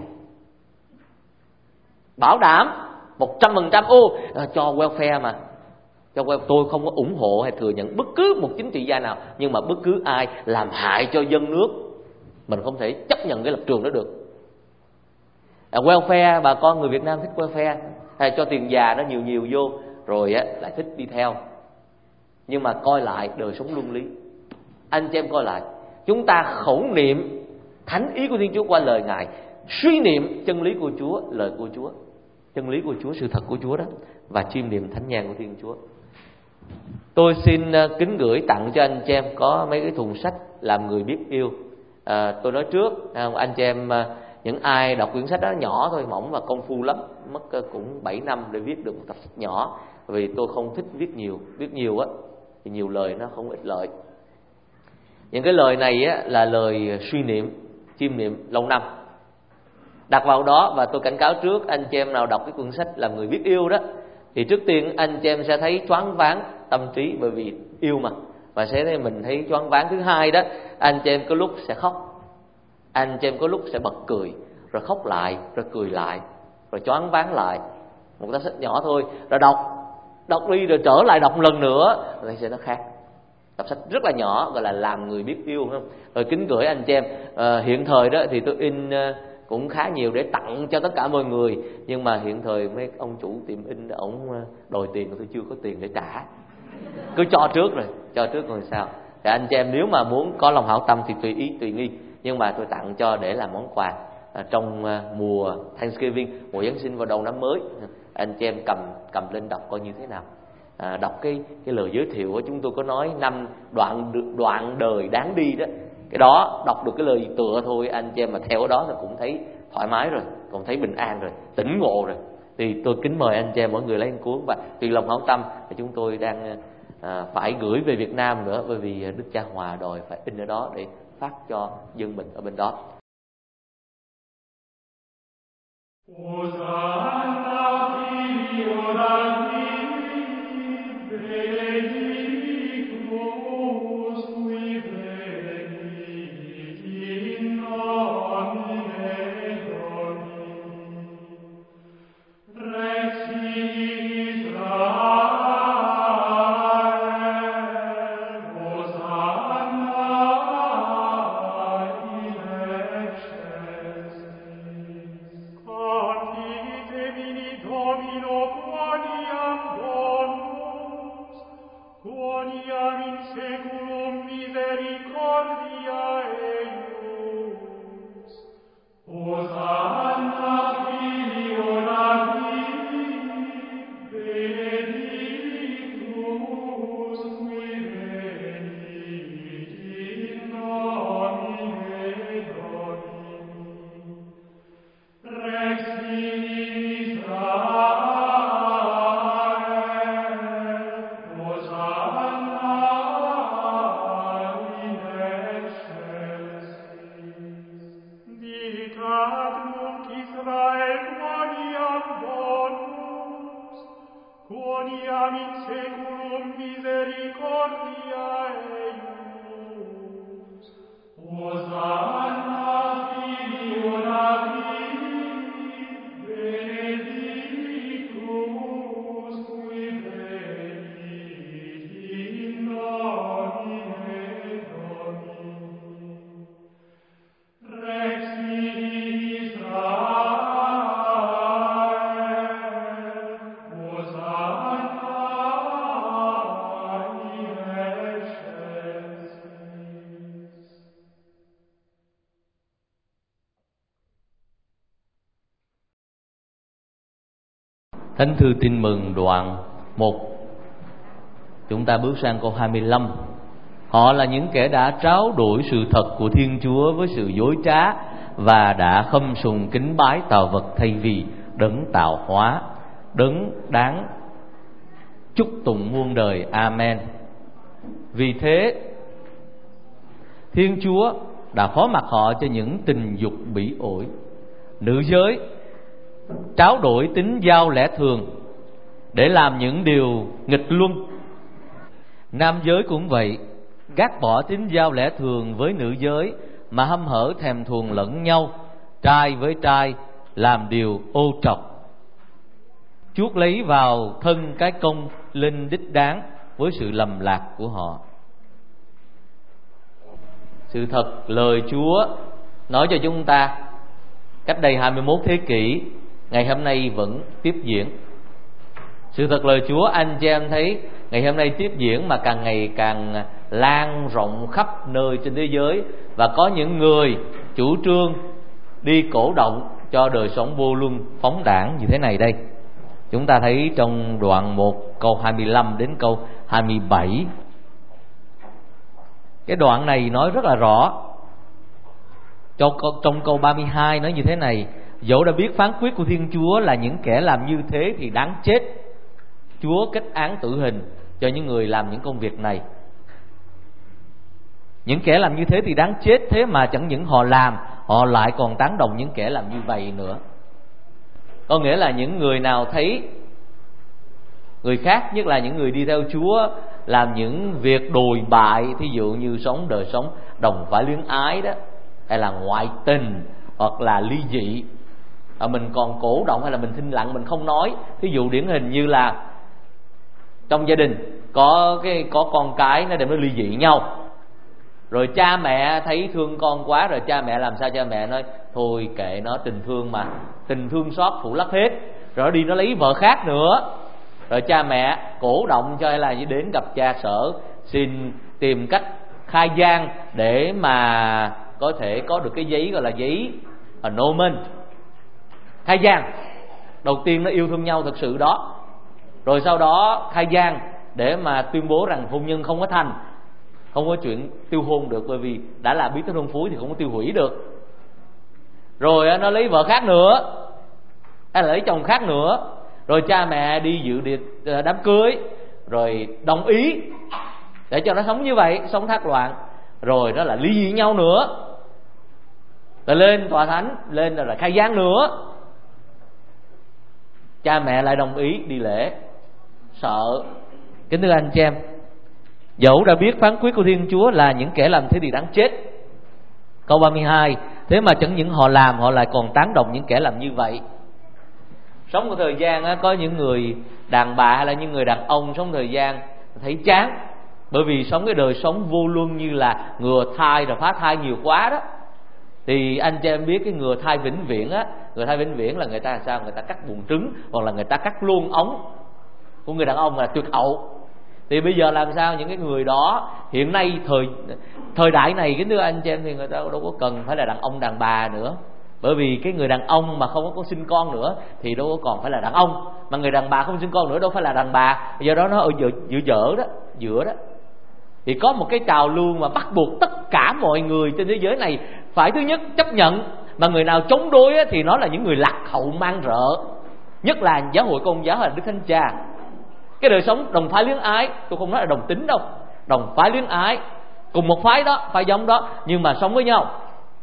bảo đảm một trăm phần trăm. Ô à, cho welfare mà, cho welfare. Tôi không có ủng hộ hay thừa nhận bất cứ một chính trị gia nào, nhưng mà bất cứ ai làm hại cho dân nước, mình không thể chấp nhận cái lập trường đó được. À, welfare, bà con người Việt Nam thích welfare, hay cho tiền già nó nhiều nhiều vô, rồi á, lại thích đi theo. Nhưng mà coi lại đời sống luân lý, anh chị em coi lại, chúng ta khẩu niệm thánh ý của Thiên Chúa qua lời Ngài, suy niệm chân lý của Chúa, lời của Chúa, chân lý của Chúa, sự thật của Chúa đó, và chiêm niệm thánh nhang của Thiên Chúa. Tôi xin kính gửi tặng cho anh chị em có mấy cái thùng sách làm người biết yêu. À, tôi nói trước, anh chị em những ai đọc quyển sách đó nhỏ thôi, mỏng và công phu lắm, mất cũng bảy năm để viết được một tập sách nhỏ. Vì tôi không thích viết nhiều, viết nhiều á thì nhiều lời nó không ích lợi. Những cái lời này á là lời suy niệm, chiêm niệm lâu năm đặt vào đó. Và tôi cảnh cáo trước, anh chị em nào đọc cái cuốn sách làm người biết yêu đó, thì trước tiên anh chị em sẽ thấy choáng váng tâm trí, bởi vì yêu mà, và sẽ thấy mình thấy choáng váng. Thứ hai đó, anh chị em có lúc sẽ khóc, anh chị em có lúc sẽ bật cười, rồi khóc lại, rồi cười lại, rồi choáng váng lại. Một tập sách nhỏ thôi, rồi đọc đọc đi rồi trở lại đọc một lần nữa, rồi sẽ nó khác. Tập sách rất là nhỏ gọi là làm người biết yêu, không? Rồi kính gửi anh chị em, à, hiện thời đó thì tôi in uh, cũng khá nhiều để tặng cho tất cả mọi người, nhưng mà hiện thời mấy ông chủ tiệm in ổng đòi tiền, tôi chưa có tiền để trả, cứ cho trước rồi cho trước rồi sao. Thì anh chị em nếu mà muốn có lòng hảo tâm thì tùy ý tùy nghi, nhưng mà tôi tặng cho để làm món quà à, trong uh, mùa Thanksgiving, mùa Giáng sinh vào đầu năm mới. Anh chị em cầm cầm lên đọc coi như thế nào. À, đọc cái cái lời giới thiệu của chúng tôi có nói năm đoạn đoạn đời đáng đi đó, cái đó đọc được cái lời tựa thôi, anh chị em mà theo đó thì cũng thấy thoải mái rồi, cũng thấy bình an rồi, tỉnh ngộ rồi. Thì tôi kính mời anh chị em mỗi người lấy một cuốn, và tùy lòng hảo tâm thì chúng tôi đang à, phải gửi về Việt Nam nữa, bởi vì Đức Cha Hòa đòi phải in ở đó để phát cho dân mình ở bên đó. God Thánh thư Tin Mừng đoạn một, chúng ta bước sang câu hai mươi lăm. Họ là những kẻ đã tráo đổi sự thật của Thiên Chúa với sự dối trá, và đã khâm sùng kính bái tạo vật thay vì đấng tạo hóa, đấng đáng chúc tụng muôn đời. Amen. Vì thế Thiên Chúa đã phó mặc họ cho những tình dục bỉ ổi. Nữ giới tráo đổi tính giao lẽ thường để làm những điều nghịch luân. Nam giới cũng vậy, gác bỏ tính giao lẽ thường với nữ giới, mà hăm hở thèm thuồng lẫn nhau, trai với trai, làm điều ô trọc, chuốc lấy vào thân cái công linh đích đáng với sự lầm lạc của họ. Sự thật lời Chúa nói cho chúng ta cách đây hai mươi mốt thế kỷ, ngày hôm nay vẫn tiếp diễn. Sự thật lời Chúa anh chị em thấy ngày hôm nay tiếp diễn, mà càng ngày càng lan rộng khắp nơi trên thế giới. Và có những người chủ trương đi cổ động cho đời sống vô luân phóng đảng như thế này đây. Chúng ta thấy trong đoạn một câu hai mươi lăm đến câu hai mươi bảy. Cái đoạn này nói rất là rõ. Trong câu ba mươi hai nói như thế này: dẫu đã biết phán quyết của Thiên Chúa là những kẻ làm như thế thì đáng chết, Chúa kết án tử hình cho những người làm những công việc này. Những kẻ làm như thế thì đáng chết, thế mà chẳng những họ làm, họ lại còn tán đồng những kẻ làm như vậy nữa. Có nghĩa là những người nào thấy người khác, nhất là những người đi theo Chúa, làm những việc đồi bại, thí dụ như sống đời sống đồng phải luyến ái đó, hay là ngoại tình, hoặc là ly dị, à, mình còn cổ động hay là mình thinh lặng, mình không nói. Thí dụ điển hình như là trong gia đình có cái có con cái nó đem nó ly dị nhau, rồi cha mẹ thấy thương con quá, rồi cha mẹ làm sao? Cha mẹ nói thôi kệ nó, tình thương mà, tình thương xót phủ lấp hết, rồi nó đi nó lấy vợ khác nữa. Rồi cha mẹ cổ động cho hay là đến gặp cha sở, xin tìm cách khai gian để mà có thể có được cái giấy gọi là giấy annulment, khai gian. Đầu tiên nó yêu thương nhau thật sự đó, rồi sau đó khai gian để mà tuyên bố rằng hôn nhân không có thành, không có chuyện tiêu hôn được, bởi vì đã là bí tích hôn phối thì không có tiêu hủy được. Rồi nó lấy vợ khác nữa, hay là lấy chồng khác nữa, rồi cha mẹ đi dự đám cưới, rồi đồng ý để cho nó sống như vậy, sống thác loạn, rồi nó là ly dị nhau nữa, rồi lên tòa thánh, lên rồi là khai gián nữa. Cha mẹ lại đồng ý đi lễ. Sợ. Kính thưa anh chị em, dẫu đã biết phán quyết của Thiên Chúa là những kẻ làm thế thì đáng chết. Câu ba mươi hai: thế mà chẳng những họ làm, họ lại còn tán đồng những kẻ làm như vậy. Sống một thời gian á, có những người đàn bà hay là những người đàn ông sống thời gian thấy chán, bởi vì sống cái đời sống vô luân như là ngừa thai rồi phá thai nhiều quá đó. Thì anh chị em biết cái ngừa thai vĩnh viễn á, ngừa thai vĩnh viễn là người ta làm sao? Người ta cắt buồng trứng, hoặc là người ta cắt luôn ống của người đàn ông là tuyệt hậu. Thì bây giờ làm sao? Những cái người đó hiện nay thời thời đại này, kính thưa anh chị em, thì người ta đâu có cần phải là đàn ông đàn bà nữa. Bởi vì cái người đàn ông mà không có sinh con nữa thì đâu có còn phải là đàn ông, mà người đàn bà không sinh con nữa đâu phải là đàn bà. Do đó nó ở giữa giữa dở đó, giữa đó. Thì có một cái trào lưu mà bắt buộc tất cả mọi người trên thế giới này phải thứ nhất chấp nhận, mà người nào chống đối thì nó là những người lạc hậu mang rợ, nhất là giáo hội Công giáo hay là Đức Thánh Cha. Cái đời sống đồng phái luyến ái, tôi không nói là đồng tính đâu, đồng phái luyến ái, cùng một phái đó, phái giống đó, nhưng mà sống với nhau,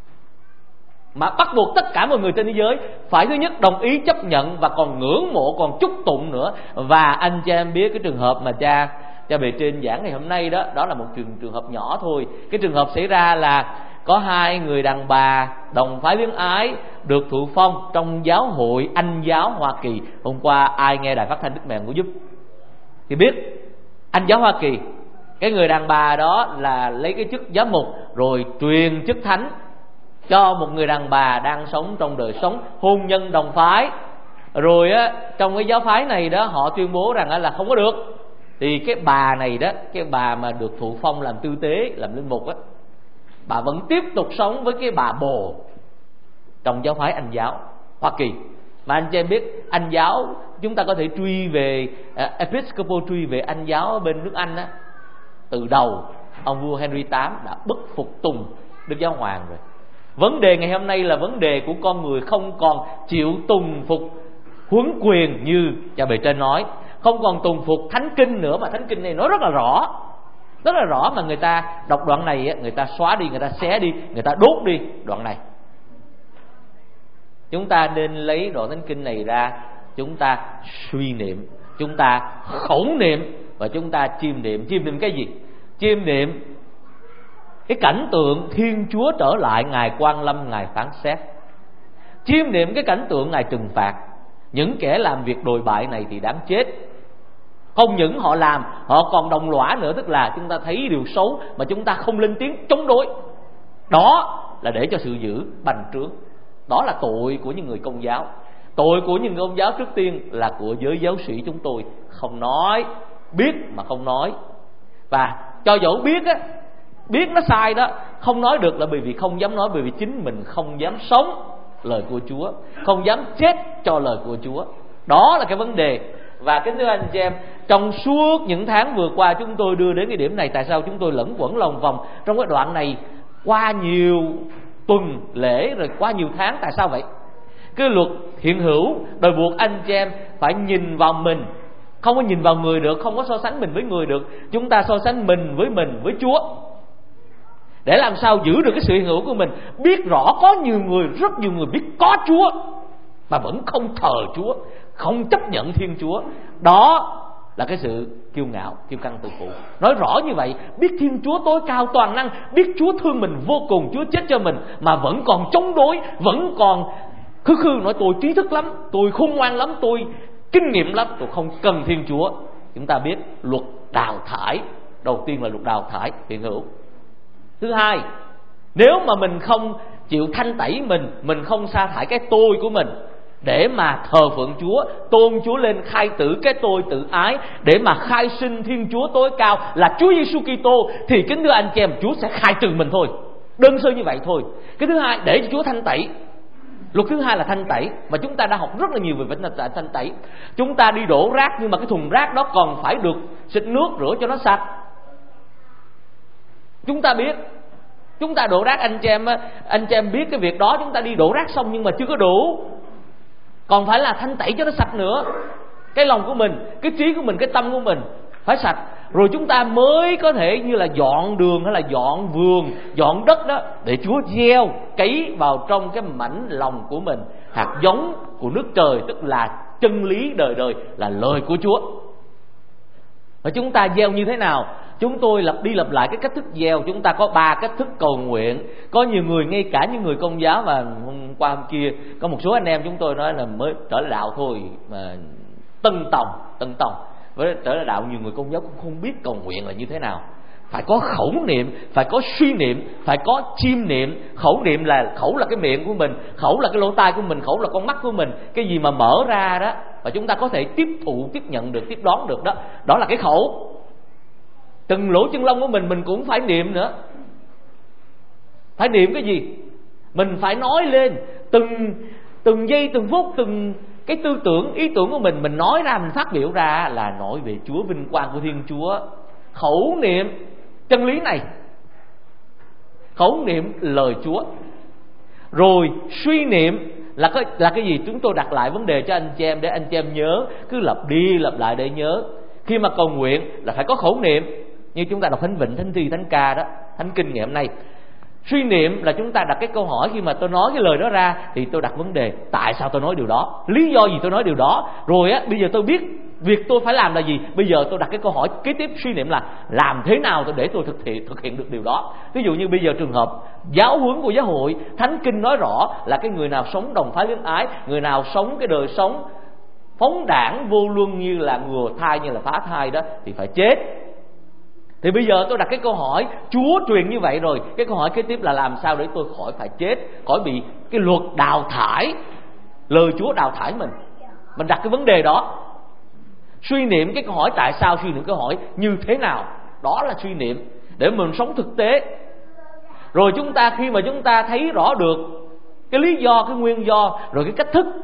mà bắt buộc tất cả mọi người trên thế giới phải thứ nhất đồng ý chấp nhận và còn ngưỡng mộ, còn chúc tụng nữa. Và anh chị em biết cái trường hợp mà cha cha bề trên giảng ngày hôm nay đó, đó là một trường trường hợp nhỏ thôi. Cái trường hợp xảy ra là có hai người đàn bà đồng phái luyến ái được thụ phong trong giáo hội Anh giáo Hoa Kỳ. Hôm qua ai nghe đài phát thanh Đức Mẹ của giúp thì biết Anh giáo Hoa Kỳ, cái người đàn bà đó là lấy cái chức giám mục rồi truyền chức thánh cho một người đàn bà đang sống trong đời sống hôn nhân đồng phái. Rồi á, trong cái giáo phái này đó, họ tuyên bố rằng là không có được. Thì cái bà này đó, cái bà mà được thụ phong làm tư tế, làm linh mục á, bà vẫn tiếp tục sống với cái bà bồ trong giáo phái Anh giáo Hoa Kỳ. Mà anh chị em biết Anh giáo chúng ta có thể truy về uh, Episcopal, truy về Anh giáo ở bên nước Anh á, từ đầu ông vua Henry tám đã bất phục tùng Đức Giáo Hoàng rồi. Vấn đề ngày hôm nay là vấn đề của con người không còn chịu tùng phục huấn quyền như cha bề trên nói, không còn tùng phục thánh kinh nữa, mà thánh kinh này nói rất là rõ, rất là rõ, mà người ta đọc đoạn này người ta xóa đi, người ta xé đi, người ta đốt đi đoạn này. Chúng ta nên lấy đoạn thánh kinh này ra, chúng ta suy niệm, chúng ta khẩu niệm và chúng ta chiêm niệm. Chiêm niệm cái gì? Chiêm niệm cái cảnh tượng Thiên Chúa trở lại, Ngài quan lâm, Ngài phán xét. Chiêm niệm cái cảnh tượng Ngài trừng phạt những kẻ làm việc đồi bại này thì đáng chết. Không những họ làm, họ còn đồng lõa nữa, tức là chúng ta thấy điều xấu mà chúng ta không lên tiếng chống đối. Đó là để cho sự dữ bành trướng. Đó là tội của những người Công giáo. Tội của những người Công giáo trước tiên là của giới giáo sĩ chúng tôi, không nói, biết mà không nói. Và cho dẫu biết á, biết nó sai đó, không nói được là bởi vì không dám nói, bởi vì chính mình không dám sống lời của Chúa, không dám chết cho lời của Chúa. Đó là cái vấn đề. Và kính thưa anh chị em, trong suốt những tháng vừa qua chúng tôi đưa đến cái điểm này. Tại sao chúng tôi lẫn quẩn lòng vòng trong cái đoạn này qua nhiều tuần lễ rồi qua nhiều tháng? Tại sao vậy? Cái luật hiện hữu đòi buộc anh chị em phải nhìn vào mình, không có nhìn vào người được, không có so sánh mình với người được. Chúng ta so sánh mình với mình với Chúa, để làm sao giữ được cái sự hiện hữu của mình. Biết rõ có nhiều người, rất nhiều người biết có Chúa mà vẫn không thờ Chúa, không chấp nhận Thiên Chúa. Đó là cái sự kiêu ngạo, kiêu căng tự phụ. Nói rõ như vậy, biết Thiên Chúa tối cao toàn năng, biết Chúa thương mình vô cùng, Chúa chết cho mình, mà vẫn còn chống đối, vẫn còn khư khư nói tôi trí thức lắm, tôi khôn ngoan lắm, tôi kinh nghiệm lắm, tôi không cần Thiên Chúa. Chúng ta biết luật đào thải, đầu tiên là luật đào thải hiện hữu. Thứ hai, nếu mà mình không chịu thanh tẩy mình, mình không sa thải cái tôi của mình để mà thờ phượng Chúa, tôn Chúa lên, khai tử cái tôi tự ái, để mà khai sinh Thiên Chúa tối cao là Chúa Giêsu Kitô, thì kính thưa anh chị em, Chúa sẽ khai trừ mình thôi. Đơn sơ như vậy thôi. Cái thứ hai, để cho Chúa thanh tẩy. Luật thứ hai là thanh tẩy, mà chúng ta đã học rất là nhiều về vấn đề thanh tẩy. Chúng ta đi đổ rác, nhưng mà cái thùng rác đó còn phải được xịt nước rửa cho nó sạch. Chúng ta biết, chúng ta đổ rác, anh chị em anh chị em biết cái việc đó. Chúng ta đi đổ rác xong nhưng mà chưa có đủ, còn phải là thanh tẩy cho nó sạch nữa. Cái lòng của mình, cái trí của mình, cái tâm của mình phải sạch, rồi chúng ta mới có thể như là dọn đường hay là dọn vườn, dọn đất đó, để Chúa gieo cấy vào trong cái mảnh lòng của mình hạt giống của nước trời, tức là chân lý đời đời, là lời của Chúa. Và chúng ta gieo như thế nào? Chúng tôi lặp đi lặp lại cái cách thức gieo. Chúng ta có ba cách thức cầu nguyện. Có nhiều người, ngay cả những người Công giáo, và hôm qua hôm kia có một số anh em chúng tôi nói là mới trở lại đạo thôi mà tân tòng tân tòng với trở lại đạo, nhiều người Công giáo cũng không biết cầu nguyện là như thế nào. Phải có khẩu niệm, phải có suy niệm, phải có chiêm niệm. Khẩu niệm là khẩu là cái miệng của mình, khẩu là cái lỗ tai của mình, khẩu là con mắt của mình. Cái gì mà mở ra đó và chúng ta có thể tiếp thụ, tiếp nhận được, tiếp đón được đó, đó là cái khẩu. Từng lỗ chân lông của mình mình cũng phải niệm nữa. Phải niệm cái gì? Mình phải nói lên từng từng giây từng phút, từng cái tư tưởng, ý tưởng của mình, mình nói ra, mình phát biểu ra là nói về Chúa, vinh quang của Thiên Chúa. Khẩu niệm chân lý này, khẩu niệm lời Chúa. Rồi suy niệm là cái, là cái gì? Chúng tôi đặt lại vấn đề cho anh chị em để anh chị em nhớ, cứ lặp đi lặp lại để nhớ. Khi mà cầu nguyện là phải có khẩu niệm, như chúng ta đọc Thánh Vịnh, Thánh Thi, Thánh Ca đó, Thánh Kinh ngày hôm nay. Suy niệm là chúng ta đặt cái câu hỏi, khi mà tôi nói cái lời đó ra thì tôi đặt vấn đề, tại sao tôi nói điều đó, lý do gì tôi nói điều đó. Rồi á, bây giờ tôi biết việc tôi phải làm là gì. Bây giờ tôi đặt cái câu hỏi kế tiếp, suy niệm là làm thế nào để tôi thực hiện thực hiện được điều đó. Ví dụ như bây giờ trường hợp giáo huấn của giáo hội, Thánh Kinh nói rõ là cái người nào sống đồng phái luyến ái, người nào sống cái đời sống phóng đảng vô luân như là ngừa thai, như là phá thai đó, thì phải chết. Thì bây giờ tôi đặt cái câu hỏi, Chúa truyền như vậy rồi, cái câu hỏi kế tiếp là làm sao để tôi khỏi phải chết, khỏi bị cái luật đào thải, lời Chúa đào thải mình. Mình đặt cái vấn đề đó. Suy niệm cái câu hỏi tại sao, suy niệm câu hỏi như thế nào, đó là suy niệm để mình sống thực tế. Rồi chúng ta khi mà chúng ta thấy rõ được cái lý do, cái nguyên do, rồi cái cách thức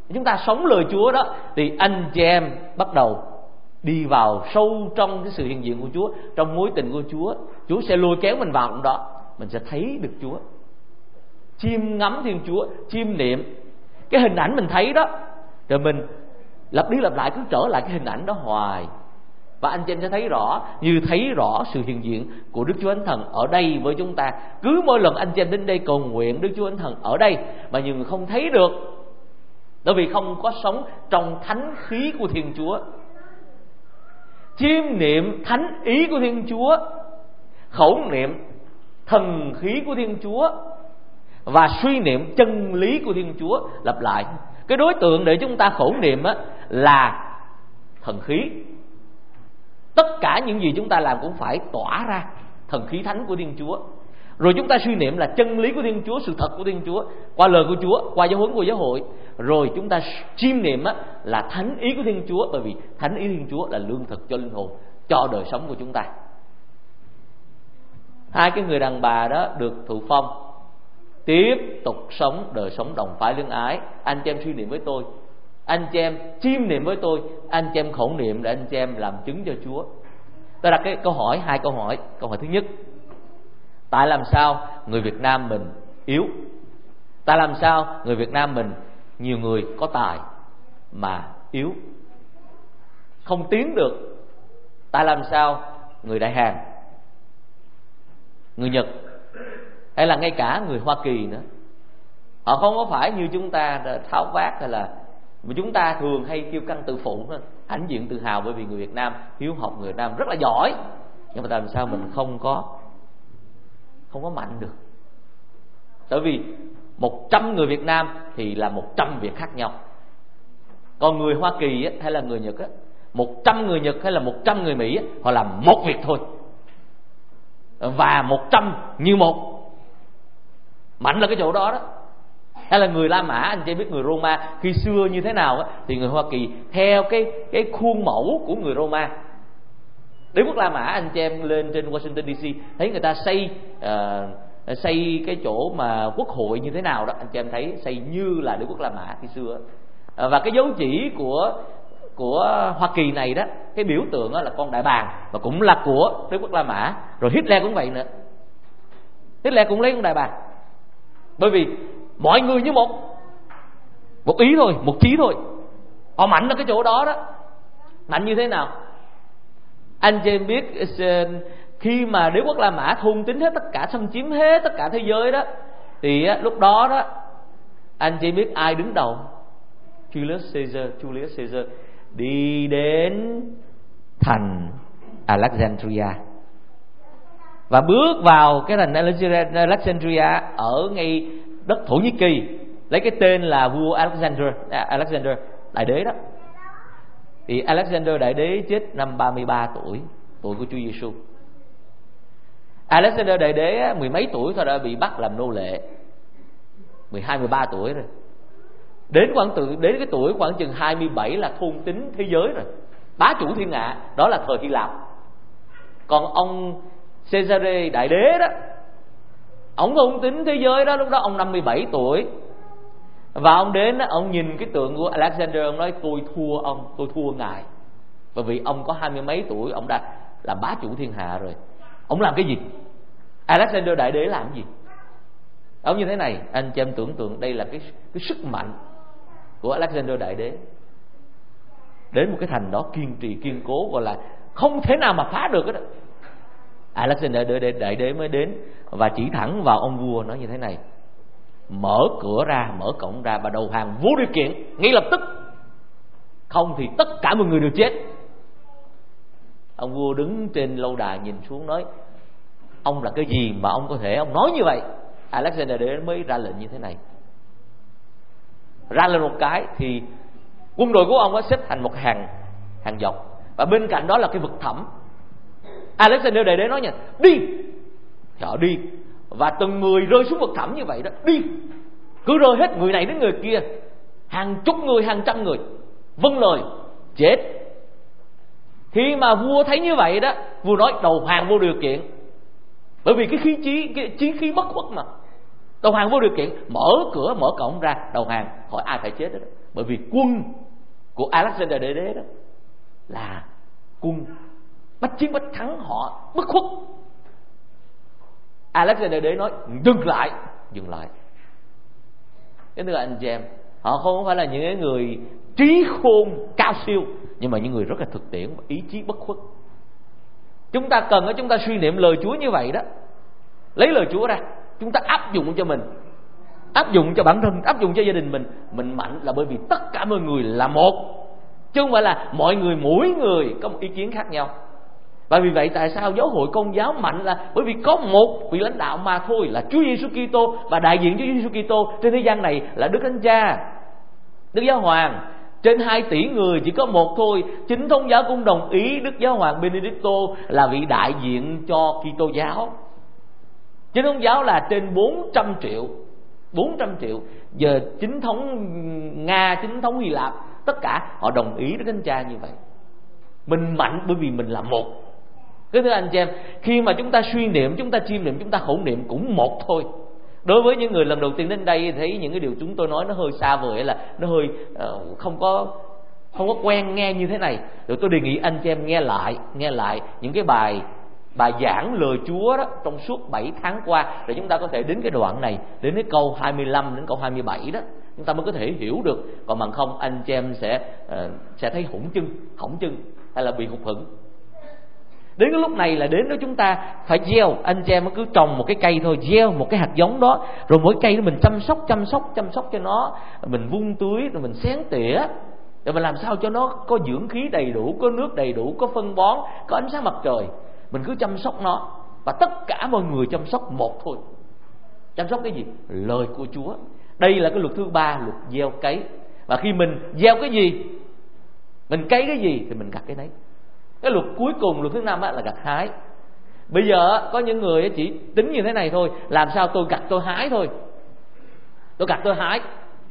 chúng ta sống lời Chúa đó, thì anh chị em bắt đầu đi vào sâu trong cái sự hiện diện của Chúa, trong mối tình của Chúa. Chúa sẽ lôi kéo mình vào trong đó, mình sẽ thấy được Chúa, chiêm ngắm Thiên Chúa, chiêm niệm cái hình ảnh mình thấy đó, rồi mình lặp đi lặp lại cứ trở lại cái hình ảnh đó hoài. Và anh chị em sẽ thấy rõ, như thấy rõ sự hiện diện của Đức Chúa Thánh Thần ở đây với chúng ta. Cứ mỗi lần anh chị em đến đây cầu nguyện, Đức Chúa Thánh Thần ở đây, mà nhiều người không thấy được, bởi vì không có sống trong thánh khí của Thiên Chúa, chiêm niệm thánh ý của Thiên Chúa, khẩu niệm thần khí của Thiên Chúa, và suy niệm chân lý của Thiên Chúa. Lặp lại, cái đối tượng để chúng ta khẩu niệm á, là thần khí. Tất cả những gì chúng ta làm cũng phải tỏa ra thần khí thánh của Thiên Chúa. Rồi chúng ta suy niệm là chân lý của Thiên Chúa, sự thật của Thiên Chúa, qua lời của Chúa, qua giáo huấn của giáo hội. Rồi chúng ta chiêm niệm á, là thánh ý của Thiên Chúa, bởi vì thánh ý Thiên Chúa là lương thực cho linh hồn, cho đời sống của chúng ta. Hai cái người đàn bà đó được thụ phong, tiếp tục sống đời sống đồng phái lương ái. Anh chị em suy niệm với tôi, anh chị em chiêm niệm với tôi, anh chị em khẩu niệm để anh chị em làm chứng cho Chúa. Tôi đặt cái câu hỏi, hai câu hỏi. Câu hỏi thứ nhất, tại làm sao người Việt Nam mình yếu? Tại làm sao người Việt Nam mình nhiều người có tài mà yếu, không tiến được? Tại làm sao người Đại Hàn, người Nhật, hay là ngay cả người Hoa Kỳ nữa, họ không có phải như chúng ta tháo vát, hay là mà chúng ta thường hay kêu căng tự phụ, hãnh diện tự hào bởi vì người Việt Nam hiếu học, người Việt Nam rất là giỏi, nhưng mà tại làm sao mình không có không có mạnh được? Bởi vì một trăm người Việt Nam thì là một trăm việc khác nhau. Còn người Hoa Kỳ á, hay là người Nhật á, một trăm người Nhật hay là một trăm người Mỹ á, họ làm một việc thôi, và một trăm như một. Mạnh là cái chỗ đó đó. Hay là người La Mã, anh chị biết người Roma khi xưa như thế nào á, thì người Hoa Kỳ theo cái cái khuôn mẫu của người Roma. Đế quốc La Mã, anh chị em lên trên Washington đê xê thấy người ta xây uh, xây cái chỗ mà quốc hội như thế nào đó, anh chị em thấy xây như là đế quốc La Mã khi xưa. Uh, và cái dấu chỉ của của Hoa Kỳ này đó, cái biểu tượng đó là con đại bàng, và cũng là của đế quốc La Mã. Rồi Hitler cũng vậy nữa, Hitler cũng lấy con đại bàng, bởi vì mọi người như một một ý thôi, một chí thôi. Họ mạnh ở cái chỗ đó đó. Mạnh như thế nào? Anh chị em biết, khi mà đế quốc La Mã thôn tính hết tất cả, xâm chiếm hết tất cả thế giới đó, thì lúc đó đó anh chị biết ai đứng đầu? Julius Caesar. Julius Caesar đi đến thành Alexandria và bước vào cái thành Alexandria ở ngay đất Thổ Nhĩ Kỳ, lấy cái tên là vua Alexander, Alexander đại đế đó. Thì Alexander đại đế chết năm ba mươi ba tuổi, tuổi của Chúa Giêsu. Alexander đại đế mười mấy tuổi thôi đã bị bắt làm nô lệ, mười hai mười ba tuổi rồi. Đến khoảng từ đến cái tuổi khoảng chừng hai mươi bảy là thôn tính thế giới rồi, bá chủ thiên hạ, đó là thời Hy Lạp. Còn ông Caesare đại đế đó, ông thôn tính thế giới đó, lúc đó ông năm mươi bảy tuổi. Và ông đến, ông nhìn cái tượng của Alexander, ông nói tôi thua ông, tôi thua ngài, bởi vì ông có hai mươi mấy tuổi, ông đã làm bá chủ thiên hạ rồi. Ông làm cái gì? Alexander đại đế làm cái gì? Ông như thế này, anh chị em tưởng tượng đây là cái cái sức mạnh của Alexander đại đế. Đến một cái thành đó kiên trì kiên cố, gọi là không thể nào mà phá được đó. Alexander đại đế, đại đế mới đến và chỉ thẳng vào ông vua, nói như thế này: mở cửa ra, mở cổng ra và đầu hàng vô điều kiện ngay lập tức, không thì tất cả mọi người đều chết. Ông vua đứng trên lâu đài nhìn xuống nói: ông là cái gì mà ông có thể ông nói như vậy? Alexander đế mới ra lệnh như thế này. Ra lên một cái thì quân đội của ông đã xếp thành một hàng hàng dọc, và bên cạnh đó là cái vực thẳm. Alexander đại đế nói nha: đi. Thì họ đi, và từng người rơi xuống vực thẳm như vậy đó, đi, cứ rơi hết người này đến người kia, hàng chục người, hàng trăm người, vâng lời, chết. Khi mà vua thấy như vậy đó, vua nói đầu hàng vô điều kiện, bởi vì cái khí chí, cái chiến khí bất khuất mà. Đầu hàng vô điều kiện, mở cửa mở cổng ra đầu hàng, hỏi ai phải chết đó. Bởi vì quân của Alexander Đại Đế đó là quân bách chiến bách thắng, họ bất khuất. Alexander Đại Đế nói dừng lại, dừng lại. Cái thứ anh chị em, họ không phải là những người trí khôn cao siêu, nhưng mà những người rất là thực tiễn và ý chí bất khuất. Chúng ta cần chúng ta suy niệm lời Chúa như vậy đó, lấy lời Chúa ra, chúng ta áp dụng cho mình, áp dụng cho bản thân, áp dụng cho gia đình mình. Mình mạnh là bởi vì tất cả mọi người là một, chứ không phải là mọi người mỗi người có một ý kiến khác nhau. Và vì vậy tại sao giáo hội Công giáo mạnh là bởi vì có một vị lãnh đạo mà thôi, là Chúa Giêsu Kitô, và đại diện Chúa Giêsu Kitô trên thế gian này là Đức Thánh Cha, Đức Giáo Hoàng. Trên hai tỷ người chỉ có một thôi. Chính Thống giáo cũng đồng ý Đức Giáo Hoàng Benedicto là vị đại diện cho Kitô giáo. Chính Thống giáo là trên bốn trăm triệu, bốn trăm triệu. Giờ chính thống Nga, chính thống Hy Lạp, tất cả họ đồng ý Đức Thánh Cha như vậy. Mình mạnh bởi vì mình là một. Cái thứ anh chị em, khi mà chúng ta suy niệm, chúng ta chiêm niệm, chúng ta khẩu niệm cũng một thôi. Đối với những người lần đầu tiên đến đây thấy những cái điều chúng tôi nói nó hơi xa vời, hay là nó hơi uh, không có không có quen nghe như thế này, rồi tôi đề nghị anh chị em nghe lại, nghe lại những cái bài bài giảng lời Chúa đó trong suốt bảy tháng qua, để chúng ta có thể đến cái đoạn này, đến cái câu hai mươi lăm đến câu hai mươi bảy đó, chúng ta mới có thể hiểu được. Còn bằng không anh chị em sẽ uh, sẽ thấy hụt chân, hỏng chân, hay là bị hụt hẫng. Đến cái lúc này là đến đó chúng ta phải gieo. Anh chị em cứ trồng một cái cây thôi, gieo một cái hạt giống đó, rồi mỗi cây đó mình chăm sóc, chăm sóc, chăm sóc cho nó, mình vun tưới, rồi mình xén tỉa, rồi mình làm sao cho nó có dưỡng khí đầy đủ, có nước đầy đủ, có phân bón, có ánh sáng mặt trời. Mình cứ chăm sóc nó, và tất cả mọi người chăm sóc một thôi. Chăm sóc cái gì? Lời của Chúa. Đây là cái luật thứ ba, luật gieo cấy. Và khi mình gieo cái gì, mình cấy cái gì thì mình gặt cái đấy. Cái luật cuối cùng, luật thứ năm là gặt hái. Bây giờ có những người chỉ tính như thế này thôi, làm sao tôi gặt tôi hái thôi, tôi gặt tôi hái,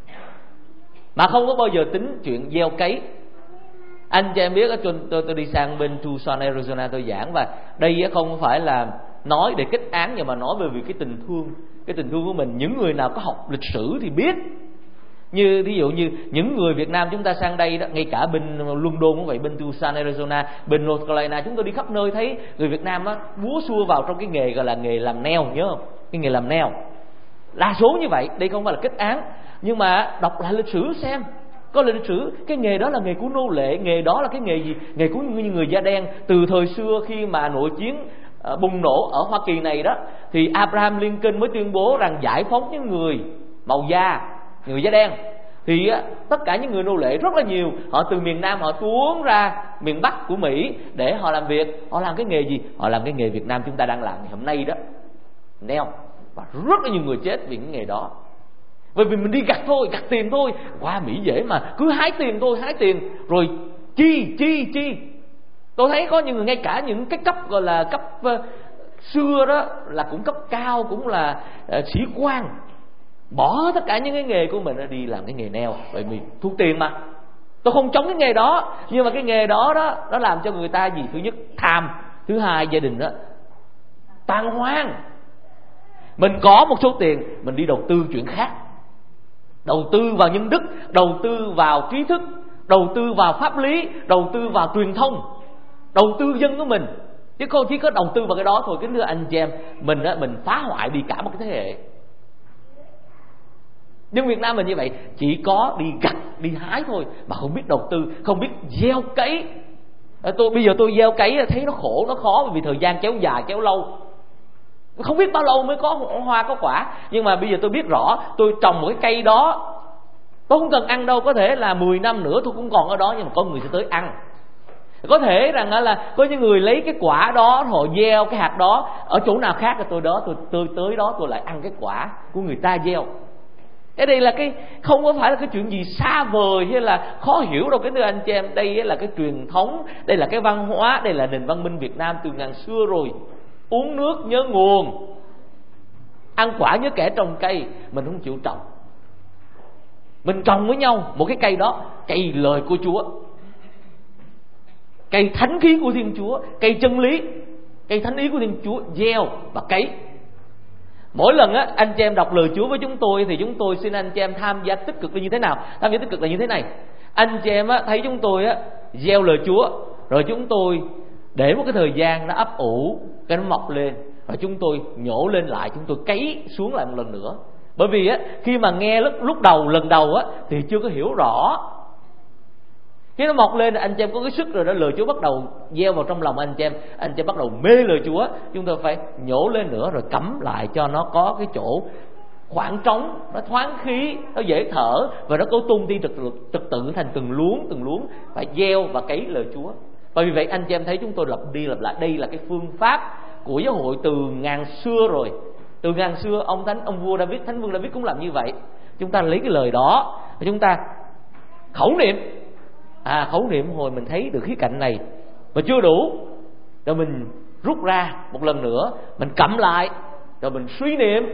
mà không có bao giờ tính chuyện gieo cấy. Anh chị em biết, tôi, tôi, tôi đi sang bên Tucson, Arizona tôi giảng, và đây không phải là nói để kết án, nhưng mà nói về vì cái tình thương, cái tình thương của mình. Những người nào có học lịch sử thì biết, như ví dụ như những người Việt Nam chúng ta sang đây đó, ngay cả bên London cũng vậy, bên Tucson, Arizona, bên North Carolina, chúng tôi đi khắp nơi thấy người Việt Nam á búa xua vào trong cái nghề gọi là nghề làm neo, nhớ không? Cái nghề làm neo, đa số như vậy. Đây không phải là kết án, nhưng mà đọc lại lịch sử xem, có lịch sử cái nghề đó là nghề của nô lệ, nghề đó là cái nghề gì? Nghề của những người da đen. Từ thời xưa khi mà nội chiến uh, bùng nổ ở Hoa Kỳ này đó, thì Abraham Lincoln mới tuyên bố rằng giải phóng những người màu da, người da đen. Thì á, tất cả những người nô lệ rất là nhiều, họ từ miền Nam họ tuôn ra miền Bắc của Mỹ để họ làm việc. Họ làm cái nghề gì? Họ làm cái nghề Việt Nam chúng ta đang làm ngày hôm nay đó, neo. Và rất là nhiều người chết vì cái nghề đó. Bởi vì mình đi gặt thôi, gặt tiền thôi. Qua Mỹ dễ mà, cứ hái tiền thôi, hái tiền rồi chi, chi, chi. Tôi thấy có những người, ngay cả những cái cấp gọi là cấp uh, xưa đó, là cũng cấp cao, cũng là uh, sĩ quan, bỏ tất cả những cái nghề của mình đi làm cái nghề neo, bởi vì thu tiền mà. Tôi không chống cái nghề đó, nhưng mà cái nghề đó đó nó làm cho người ta gì? Thứ nhất tham, thứ hai gia đình đó tan hoang. Mình có một số tiền, mình đi đầu tư chuyện khác, đầu tư vào nhân đức, đầu tư vào trí thức, đầu tư vào pháp lý, đầu tư vào truyền thông, đầu tư dân của mình, chứ không chỉ có đầu tư vào cái đó thôi. Kính thưa anh chị em, mình á, mình phá hoại đi cả một cái thế hệ. Nhưng Việt Nam mình như vậy, chỉ có đi gặt, đi hái thôi, mà không biết đầu tư, không biết gieo cấy. Tôi bây giờ tôi gieo cấy thấy nó khổ, nó khó, vì thời gian kéo dài, kéo lâu, không biết bao lâu mới có hoa có quả. Nhưng mà bây giờ tôi biết rõ, tôi trồng một cái cây đó, tôi không cần ăn đâu, có thể là mười năm nữa tôi cũng còn ở đó, nhưng mà có người sẽ tới ăn. Có thể rằng là có những người lấy cái quả đó, họ gieo cái hạt đó ở chỗ nào khác, tôi đó tôi, tôi tới đó tôi lại ăn cái quả của người ta gieo. Cái đây là cái không có phải là cái chuyện gì xa vời hay là khó hiểu đâu. Cái thưa anh chị em, đây là cái truyền thống, đây là cái văn hóa, đây là nền văn minh Việt Nam từ ngàn xưa rồi. Uống nước nhớ nguồn, ăn quả nhớ kẻ trồng cây. Mình không chịu trồng, mình trồng với nhau một cái cây đó, cây lời của Chúa, cây thánh khí của Thiên Chúa, cây chân lý, cây thánh ý của Thiên Chúa, gieo và cấy. Mỗi lần á anh chị em đọc lời Chúa với chúng tôi thì chúng tôi xin anh chị em tham gia tích cực là như thế nào? Tham gia tích cực là như thế này. Anh chị em á thấy chúng tôi á gieo lời Chúa, rồi chúng tôi để một cái thời gian nó ấp ủ, cái nó mọc lên, rồi chúng tôi nhổ lên lại, chúng tôi cấy xuống lại một lần nữa. Bởi vì á khi mà nghe lúc, lúc đầu lần đầu á thì chưa có hiểu rõ. Khi nó mọc lên anh chị em có cái sức rồi đó, lời Chúa bắt đầu gieo vào trong lòng anh chị em, anh chị em bắt đầu mê lời Chúa, chúng tôi phải nhổ lên nữa rồi cắm lại cho nó có cái chỗ khoảng trống, nó thoáng khí, nó dễ thở và nó có tung đi trật tự, trật tự thành từng luống từng luống, phải gieo và cấy lời Chúa. Bởi vì vậy anh chị em thấy chúng tôi lặp đi lặp lại, đây là cái phương pháp của giáo hội từ ngàn xưa rồi. Từ ngàn xưa ông thánh ông vua David, thánh vương David cũng làm như vậy. Chúng ta lấy cái lời đó và chúng ta khẩu niệm. À khẩu niệm hồi mình thấy được khía cạnh này mà chưa đủ, rồi mình rút ra một lần nữa, mình cầm lại, rồi mình suy niệm,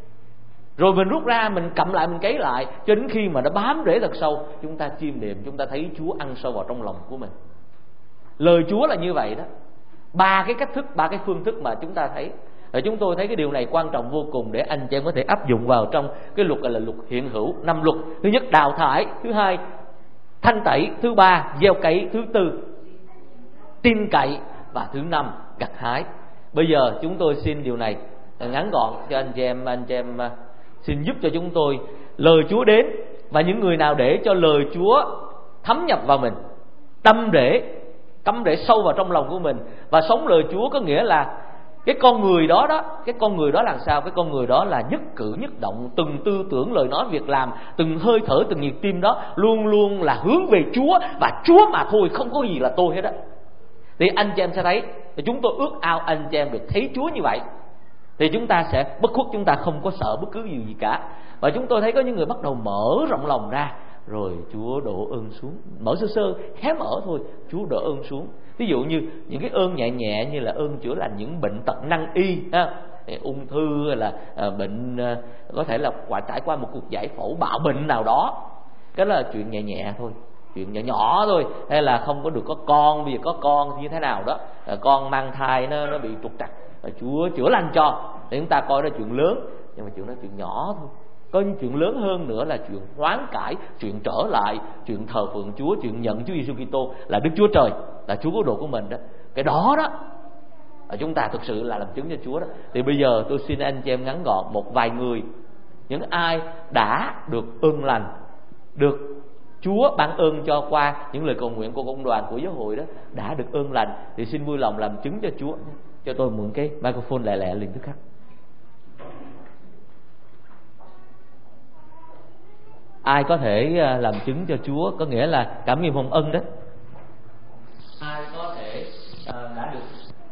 rồi mình rút ra, mình cầm lại, mình cấy lại, cho đến khi mà nó bám rễ thật sâu, chúng ta chiêm niệm, chúng ta thấy Chúa ăn sâu vào trong lòng của mình. Lời Chúa là như vậy đó. Ba cái cách thức, ba cái phương thức mà chúng ta thấy. Rồi chúng tôi thấy cái điều này quan trọng vô cùng để anh chị em có thể áp dụng vào trong cái luật gọi là luật hiện hữu, năm luật. Thứ nhất đào thải, thứ hai thanh tẩy, thứ ba gieo cấy, thứ tư tin cậy và thứ năm gặt hái. Bây giờ chúng tôi xin điều này ngắn gọn cho anh chị em. Anh chị em xin giúp cho chúng tôi lời Chúa đến, và những người nào để cho lời Chúa thấm nhập vào mình, tâm rễ, cắm rễ sâu vào trong lòng của mình và sống lời Chúa, có nghĩa là cái con người đó đó, cái con người đó làm sao? Cái con người đó là nhất cử nhất động, từng tư tưởng, lời nói, việc làm, từng hơi thở, từng nhịp tim đó luôn luôn là hướng về Chúa và Chúa mà thôi, không có gì là tôi hết á. Thì anh chị em sẽ thấy, thì chúng tôi ước ao anh chị em được thấy Chúa như vậy, thì chúng ta sẽ bất khuất, chúng ta không có sợ bất cứ điều gì cả. Và chúng tôi thấy có những người bắt đầu mở rộng lòng ra, rồi Chúa đổ ơn xuống, mở sơ sơ, hé mở thôi, Chúa đổ ơn xuống. Ví dụ như những cái ơn nhẹ nhẹ như là ơn chữa lành những bệnh tật nan y ha, ung thư hay là à, bệnh à, có thể là quả trải qua một cuộc giải phẫu bạo bệnh nào đó, cái là chuyện nhẹ nhẹ thôi, chuyện nhỏ nhỏ thôi. Hay là không có được có con, bây giờ có con như thế nào đó, à, con mang thai nó nó bị trục trặc, à, Chúa chữa lành cho, thì chúng ta coi đó chuyện lớn, nhưng mà chuyện đó chuyện nhỏ thôi. Có những chuyện lớn hơn nữa là chuyện hoán cải, chuyện trở lại, chuyện thờ phượng Chúa, chuyện nhận Chúa Giêsu Kitô là Đức Chúa Trời, là Chúa cứu độ của mình đó. Cái đó đó là chúng ta thực sự là làm chứng cho Chúa đó. Thì bây giờ tôi xin anh chị em ngắn gọn một vài người, những ai đã được ơn lành, được Chúa ban ơn cho qua những lời cầu nguyện của công đoàn của giáo hội đó, đã được ơn lành, thì xin vui lòng làm chứng cho Chúa. Cho tôi mượn cái microphone lẹ lẹ liền tức khắc. Ai có thể làm chứng cho Chúa, có nghĩa là cảm nghiệm hồng ân đó. Ai có thể uh, đã được.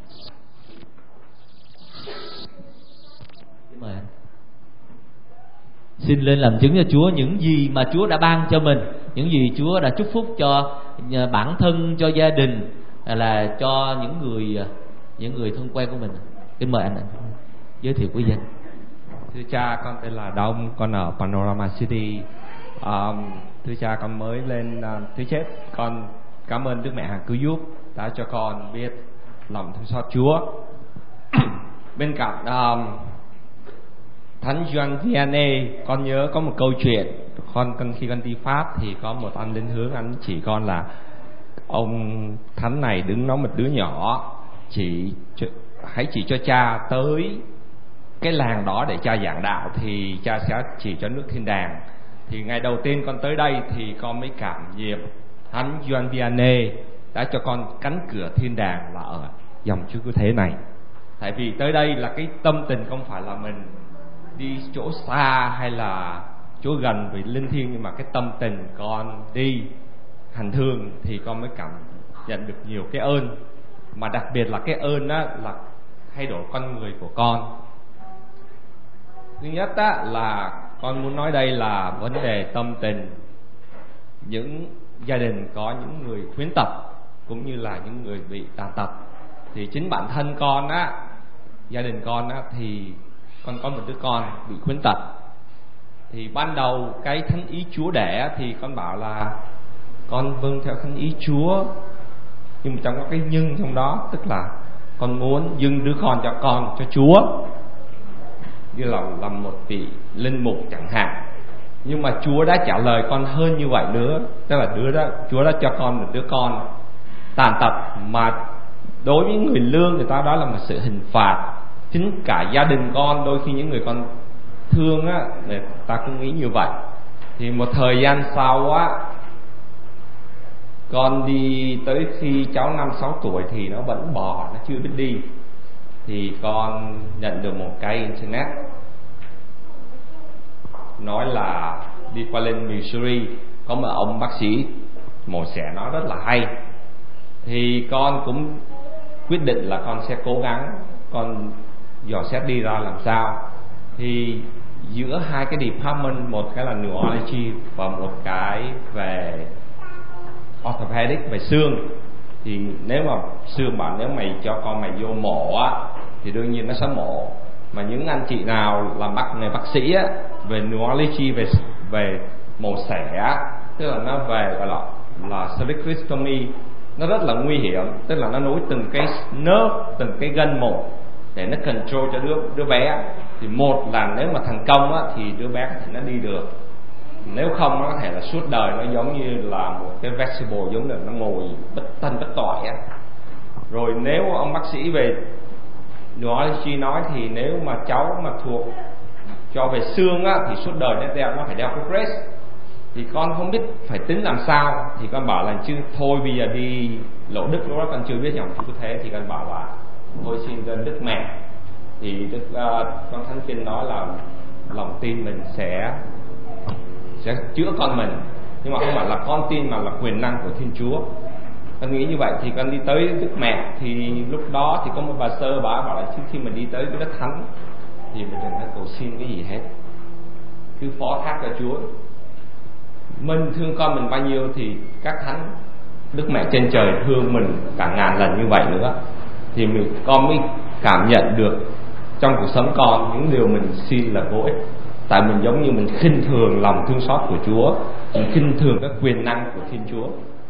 Xin mời anh. Xin lên làm chứng cho Chúa những gì mà Chúa đã ban cho mình, những gì Chúa đã chúc phúc cho bản thân, cho gia đình, là cho những người những người thân quen của mình. Xin mời anh, anh giới thiệu quý danh. Thưa cha, con tên là Đông, con ở Panorama City. Um, thưa cha, con mới lên uh, thứ chết, con cảm ơn Đức Mẹ Hằng Cứu Giúp đã cho con biết lòng thương xót Chúa. Bên cạnh um, Thánh Gioan Vianney, con nhớ có một câu chuyện. Con, con khi con đi Pháp thì có một anh linh hướng, anh chỉ con là ông Thánh này đứng nói một đứa nhỏ, chỉ hãy chỉ cho cha tới cái làng đó để cha giảng đạo thì cha sẽ chỉ cho nước thiên đàng. Thì ngày đầu tiên con tới đây thì con mới cảm nghiệm Thánh Gioan Vianney đã cho con cánh cửa thiên đàng là ở dòng Chúa Cứu Thế này. Tại vì tới đây là cái tâm tình không phải là mình đi chỗ xa hay là chỗ gần với linh thiêng, nhưng mà cái tâm tình con đi hành hương thì con mới cảm nhận được nhiều cái ơn, mà đặc biệt là cái ơn đó là thay đổi con người của con. Thứ nhất á, là con muốn nói đây là vấn đề tâm tình những gia đình có những người khuyến tật cũng như là những người bị tàn tật. Thì chính bản thân con á, gia đình con á, thì con có một đứa con bị khuyến tật. Thì ban đầu cái thánh ý Chúa đẻ thì con bảo là con vâng theo thánh ý Chúa, nhưng mà trong có cái nhưng trong đó, tức là con muốn dâng đứa con cho con cho Chúa. như là làm một vị linh mục chẳng hạn. Nhưng mà Chúa đã trả lời con hơn như vậy nữa, tức là đứa đó, Chúa đã cho con một đứa con tàn tật, mà đối với người lương người ta đó là một sự hình phạt. Chính cả gia đình con, đôi khi những người con thương á, người ta cũng nghĩ như vậy. Thì một thời gian sau á, con đi tới khi cháu năm sáu tuổi thì nó vẫn bò, nó chưa biết đi. Thì con nhận được một cái internet nói là đi qua lên Missouri có một ông bác sĩ mổ xẻ nó rất là hay. Thì con cũng quyết định là con sẽ cố gắng, con dò xét đi ra làm sao. Thì giữa hai cái department, một cái là neurology và một cái về orthopedic, về xương, thì nếu mà xương bảo nếu mày cho con mày vô mổ á thì đương nhiên nó sẽ mổ. Mà những anh chị nào làm bác nghề bác sĩ á, về neurology, về về mổ xẻ, tức là nó về gọi là là cervicostomy, nó rất là nguy hiểm. Tức là nó nối từng cái nerve, từng cái gân một để nó control cho đứa đứa bé. Thì một là nếu mà thành công á thì đứa bé có thể nó đi được, nếu không nó có thể là suốt đời nó giống như là một cái vegetable, giống như nó ngồi bất tân bất tỏi á. Rồi nếu ông bác sĩ về neurology nói thì nếu mà cháu mà thuộc cho về xương á thì suốt đời nó đeo, nó phải đeo cái brace. Thì con không biết phải tính làm sao, thì con bảo là chứ thôi bây giờ đi lộ đức, lúc đó con chưa biết dòng chú thế, thì con bảo là thôi xin dân Đức Mẹ. Thì Đức uh, con Thánh Kinh nói là lòng tin mình sẽ sẽ chữa con mình, nhưng mà không phải là con tin mà là quyền năng của Thiên Chúa. Con nghĩ như vậy thì con đi tới Đức Mẹ. Thì lúc đó thì có một bà sơ, bà bảo là trước khi mình đi tới cái đất thánh thì mình đừng có cầu xin cái gì hết, cứ phó thác cho Chúa. Mình thương con mình bao nhiêu thì các thánh Đức Mẹ trên trời thương mình cả ngàn lần như vậy nữa. Thì mình, con mới cảm nhận được trong cuộc sống con những điều mình xin là vô ích. Tại mình giống như mình khinh thường lòng thương xót của Chúa, mình khinh thường các quyền năng của Thiên Chúa.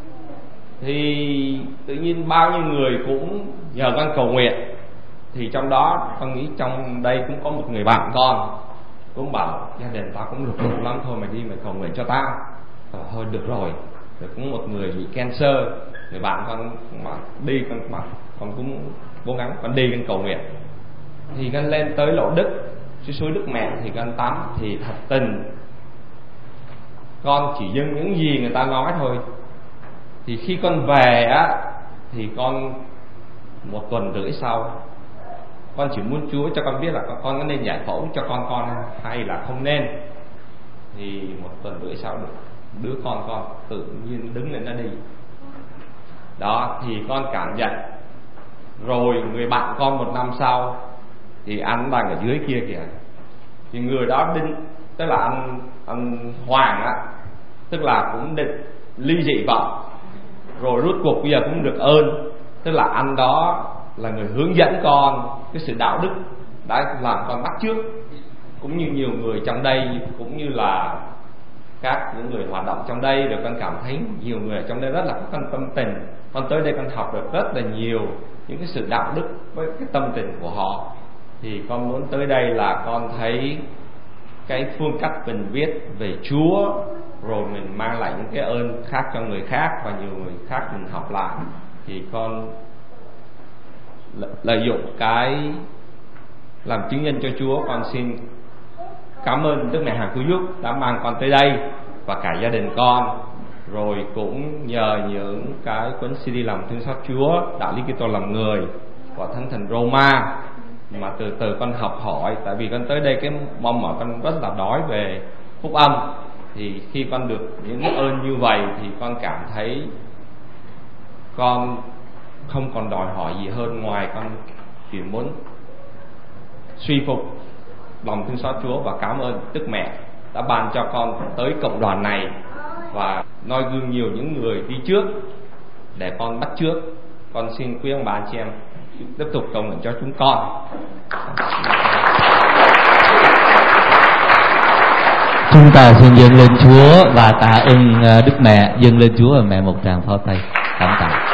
Thì tự nhiên bao nhiêu người cũng nhờ con cầu nguyện. Thì trong đó con nghĩ trong đây cũng có một người bạn con cũng bảo gia đình tao cũng lục lục lắm, thôi mày đi mày cầu nguyện cho tao. Ờ, thôi được rồi. Rồi cũng một người bị cancer, người bạn con mà đi, con mà con cũng cố gắng con đi con cầu nguyện. Thì con lên tới Lộ Đức, suối suối Đức Mẹ thì con tắm, thì thật tình con chỉ dưng những gì người ta nói thôi. Thì khi con về á thì con một tuần rưỡi sau, con chỉ muốn Chúa cho con biết là con, con có nên giải phẫu cho con con hay là không nên. Thì một tuần rưỡi sau được đứa con con tự nhiên đứng lên nó đi. Đó thì con cảm nhận. Rồi người bạn con một năm sau thì anh đang ở dưới kia kìa, thì người đó định, tức là anh anh Hoàng á, tức là cũng định ly dị vợ, rồi rút cuộc bây giờ cũng được ơn, tức là anh đó là người hướng dẫn con cái sự đạo đức đã làm con bắt chước. Cũng như nhiều người trong đây, cũng như là các những người hoạt động trong đây, rồi con cảm thấy nhiều người ở trong đây rất là có con tâm tình. Con tới đây con học được rất là nhiều những cái sự đạo đức với cái tâm tình của họ. Thì con muốn tới đây là con thấy cái phương cách mình viết về Chúa, rồi mình mang lại những cái ơn khác cho người khác, và nhiều người khác mình học lại. Thì con lợi dụng cái làm chứng nhân cho Chúa, con xin cảm ơn Đức Mẹ Hằng Cứu Giúp đã mang con tới đây và cả gia đình con. Rồi cũng nhờ những cái cuốn xê đê lòng thương xót Chúa, Đạo lý Kitô làm người của Thánh Thần Roma mà từ từ con học hỏi. Tại vì con tới đây cái mong mỏi con rất là đói về phúc âm. Thì khi con được những ơn như vậy thì con cảm thấy con không còn đòi hỏi gì hơn ngoài con chỉ muốn suy phục lòng thương xót Chúa và cảm ơn Đức Mẹ đã ban cho con tới cộng đoàn này và noi gương nhiều những người đi trước để con bắt chước. Con xin quý ông bà anh chị em tiếp tục cầu nguyện cho chúng con. Chúng ta xin dâng lên Chúa và tạ ơn Đức Mẹ. Dâng lên Chúa và Mẹ một tràng pháo tay cảm tạ.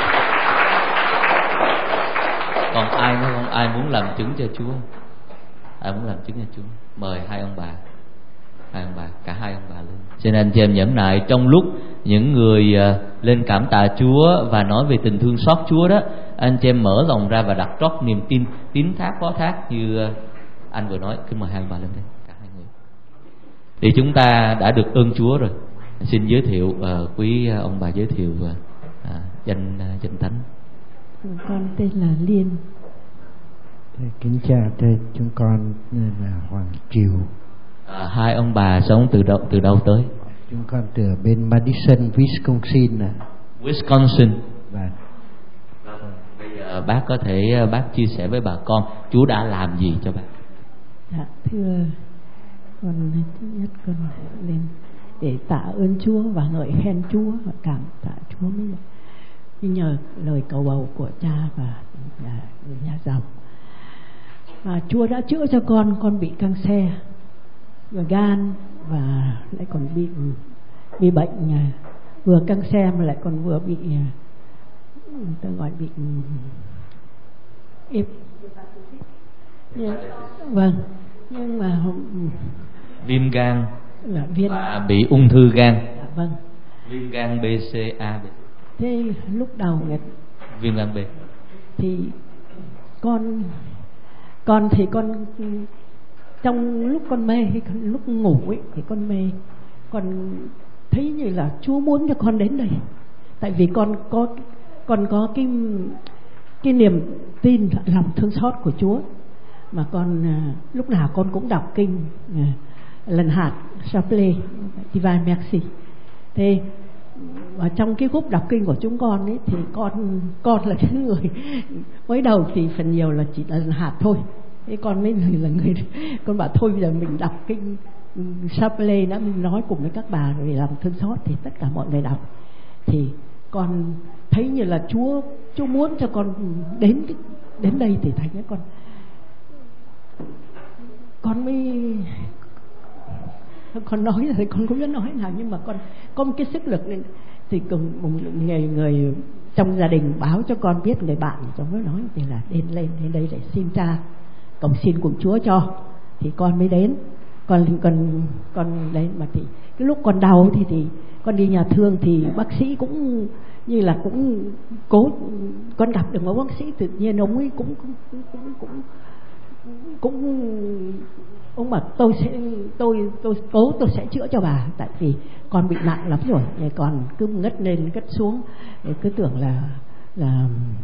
Còn ai nữa không? Ai muốn làm chứng cho Chúa? ai muốn làm chứng cho Chúa? Mời hai ông bà, hai ông bà, cả hai ông bà lên. Cho nên anh chị em nhẫn nại trong lúc những người lên cảm tạ Chúa và nói về tình thương xót Chúa đó, anh chị em mở lòng ra và đặt trót niềm tin, tín thác, phó thác như anh vừa nói. Kính mời hai ông bà lên đây, cả hai người. Thì chúng ta đã được ơn Chúa rồi. Xin giới thiệu uh, quý ông bà giới thiệu uh, danh uh, danh tánh. Con tên là Liên. Kính chào thầy, chúng con là Hoàng Triều. À, hai ông bà sống từ đâu từ đâu tới? Chúng con từ bên Madison, Wisconsin à. Wisconsin. Vâng. Bây giờ bác có thể bác chia sẻ với bà con Chúa đã làm gì cho bác? Dạ thưa con, thứ nhất con lên để tạ ơn Chúa và ngợi khen Chúa và cảm tạ Chúa mới nhờ lời cầu bầu của cha và nhà, nhà dòng. Và Chúa đã chữa cho con, con bị cancer và gan và lại còn bị bị bệnh vừa cancer mà lại còn vừa bị ta gọi bị ép. Nhưng, vâng, nhưng mà viêm gan là viêm và bị ung thư gan. Dạ, vâng. Viêm gan B, C, A, B. Thế lúc đầu này, viêm gan B thì con con thì con trong lúc con mê, lúc ngủ ấy thì con mê, con thấy như là Chúa muốn cho con đến đây, tại vì con có con có cái cái niềm tin, lòng thương xót của Chúa mà con à, lúc nào con cũng đọc kinh à, lần hạt Chapelet Divine Mercy. Thế và trong cái group đọc kinh của chúng con ấy thì con con là cái người mới đầu thì phần nhiều là chỉ là lần hạt thôi. Thế con mới là người con bảo thôi bây giờ mình đọc kinh Chapelet đã, mình nói cùng với các bà về lòng thương xót thì tất cả mọi người đọc thì con thấy như là Chúa Chúa muốn cho con đến đến đây thì thành cái con con mới con nói rồi con không biết nói nào, nhưng mà con có một cái sức lực nên thì cùng một người người trong gia đình báo cho con biết, người bạn trong nó nói thì là đến lên đến đây để xin cha cầu xin cùng Chúa cho, thì con mới đến. Con con con lên mà thì cái lúc con đau thì thì con đi nhà thương thì bác sĩ cũng như là cũng cố, con gặp được một bác sĩ tự nhiên ông ấy cũng cũng cũng cũng, cũng cũng ông bảo tôi sẽ tôi tôi cố tôi sẽ chữa cho bà, tại vì con bị nặng lắm rồi, còn cứ ngất lên ngất xuống cứ tưởng là là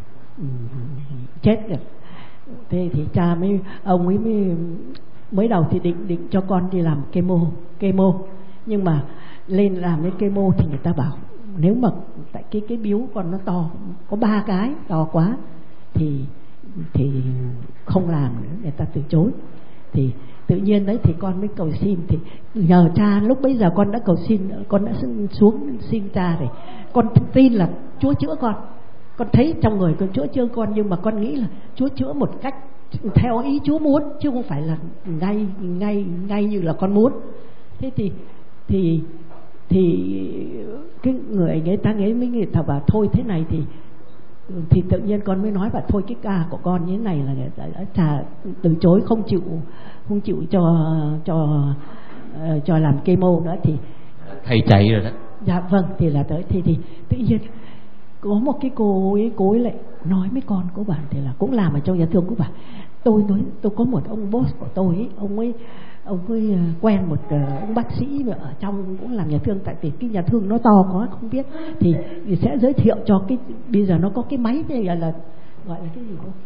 chết được. Thế thì cha mới ông ấy mới mới đầu thì định định cho con đi làm chemo chemo nhưng mà lên làm cái chemo thì người ta bảo nếu mà tại cái cái biếu con nó to, có ba cái to quá thì thì không làm nữa, người ta từ chối. Thì tự nhiên đấy thì con mới cầu xin, thì nhờ cha lúc bấy giờ con đã cầu xin, con đã xuống xin cha rồi, con tin là Chúa chữa con, con thấy trong người con Chúa chữa con, nhưng mà con nghĩ là Chúa chữa một cách theo ý Chúa muốn chứ không phải là ngay ngay ngay như là con muốn. Thế thì thì thì cái người người ta nghĩ mấy người ta bảo thôi thế này thì thì tự nhiên con mới nói và thôi cái ca của con như thế này là người ta đã trả từ chối, không chịu không chịu cho cho uh, cho làm chemo nữa. Thì thầy chạy rồi đó. Dạ vâng, thì là tới thì thì tự nhiên có một cái cô ấy cô ấy lại nói với con của bạn thì là cũng làm ở trong nhà thương của bạn, tôi nói tôi có một ông boss của tôi ấy, ông ấy ông ấy quen một uh, ông bác sĩ mà ở trong cũng làm nhà thương, tại vì cái nhà thương nó to quá không biết thì, thì sẽ giới thiệu cho cái bây giờ nó có cái máy này là, là gọi là cái gì không?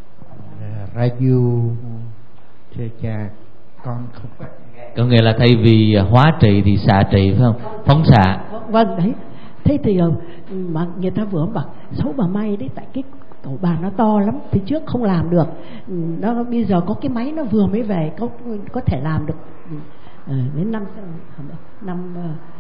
Radio thưa cha con không phải. Có nghĩa là thay vì hóa trị thì xạ trị phải không? Phóng xạ. Vâng đấy. Thế thì mà người ta vừa bảo xấu bà may đấy, tại cái cậu bà nó to lắm, thì trước không làm được, nó bây giờ có cái máy nó vừa mới về có có thể làm được à, đến năm năm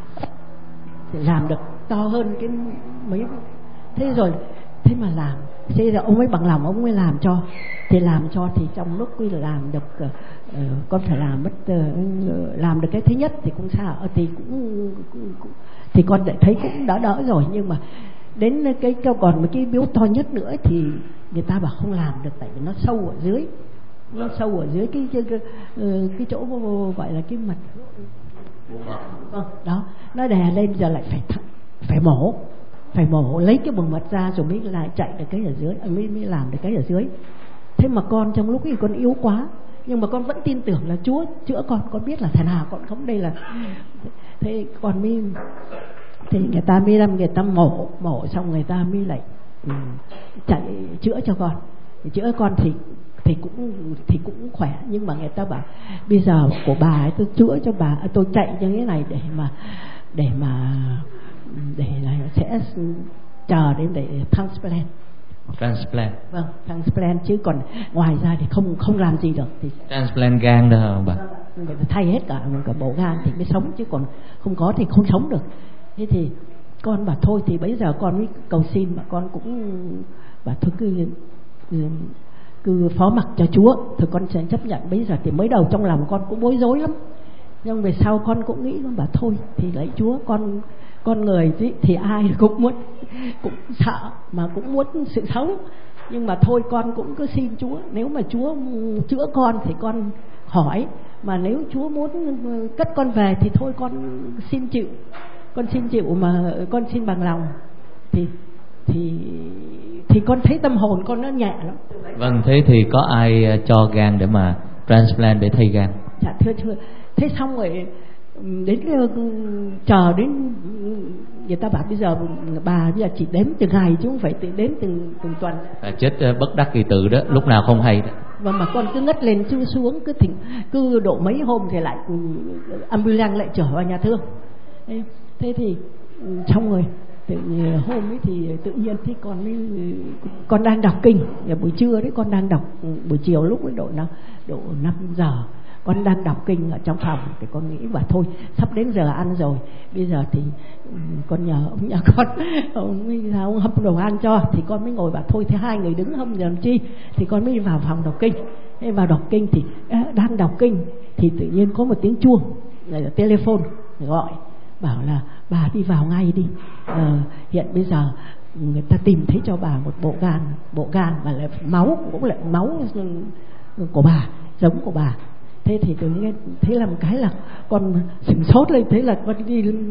thì làm được to hơn cái mấy. Thế rồi thế mà làm, thế giờ ông ấy bằng lòng ông ấy làm cho, thì làm cho thì trong lúc quy làm được uh, con phải làm mất uh, làm được cái thứ nhất thì cũng sao thì cũng, cũng, cũng thì con đã thấy cũng đã đỡ rồi, nhưng mà đến cái còn một cái biếu to nhất nữa thì người ta bảo không làm được, tại vì nó sâu ở dưới, nó sâu ở dưới cái cái, cái, cái chỗ gọi là cái mặt. Vâng, đó, nó đè lên giờ lại phải phải mổ, phải mổ lấy cái buồng mật ra rồi mới lại chạy được cái ở dưới, mới mới làm được cái ở dưới. Thế mà con trong lúc ấy con yếu quá, nhưng mà con vẫn tin tưởng là Chúa chữa con, con biết là thế nào con không đây là thế con mới thì người ta mới làm người ta mổ mổ xong người ta mới lại um, chạy chữa cho con, chữa con thì thì cũng thì cũng khỏe, nhưng mà người ta bảo bây giờ của bà ấy tôi chữa cho bà, tôi chạy như thế này để mà để mà để là sẽ chờ đến để transplant. Transplant. Vâng, transplant chứ còn ngoài ra thì không không làm gì được. Thì transplant gan đó không bà? Người ta thay hết cả cả bộ gan thì mới sống, chứ còn không có thì không sống được. Thế thì con bảo thôi thì bây giờ con mới cầu xin, mà con cũng bảo thôi cứ cứ phó mặc cho Chúa, thì con sẽ chấp nhận. Bây giờ thì mới đầu trong lòng con cũng bối rối lắm, nhưng về sau con cũng nghĩ, con bảo thôi thì lấy Chúa. Con con người thì, thì ai cũng muốn, cũng sợ mà cũng muốn sự sống, nhưng mà thôi con cũng cứ xin Chúa. Nếu mà Chúa chữa con thì con hỏi, mà nếu Chúa muốn cất con về thì thôi con xin chịu, con xin chịu mà con xin bằng lòng. Thì thì thì con thấy tâm hồn con nó nhẹ lắm. Vâng, thế thì có ai cho gan để mà transplant để thay gan? Dạ thưa thưa. Thế xong rồi đến chờ đến người ta bảo bây giờ bà bây giờ chỉ đếm từng ngày chứ không phải tự đếm từng từng tuần. À, chết bất đắc kỳ tử đó, lúc nào không hay đó. Và mà con cứ ngất lên chứ xuống, cứ thỉnh cứ độ mấy hôm thì lại ambulance lại trở vào nhà thương. Thế, thế thì xong rồi tự hôm ấy thì tự nhiên thì con mới con đang đọc kinh buổi trưa đấy, con đang đọc buổi chiều lúc ấy độ độ năm giờ con đang đọc kinh ở trong phòng, thì con nghĩ và thôi sắp đến giờ ăn rồi, bây giờ thì con nhờ ông nhà con ông mới ra ông hấp đồ ăn cho, thì con mới ngồi bảo thôi thế hai người đứng hâm làm chi, thì con mới vào phòng đọc kinh. Thế vào đọc kinh thì đang đọc kinh thì tự nhiên có một tiếng chuông, này là telephone gọi bảo là bà đi vào ngay đi, ờ, hiện bây giờ người ta tìm thấy cho bà một bộ gan, bộ gan và lại máu cũng lại máu của bà, giống của bà. Thế thì tôi nghe thế là một cái là con sửng sốt lên, thế là con đi đi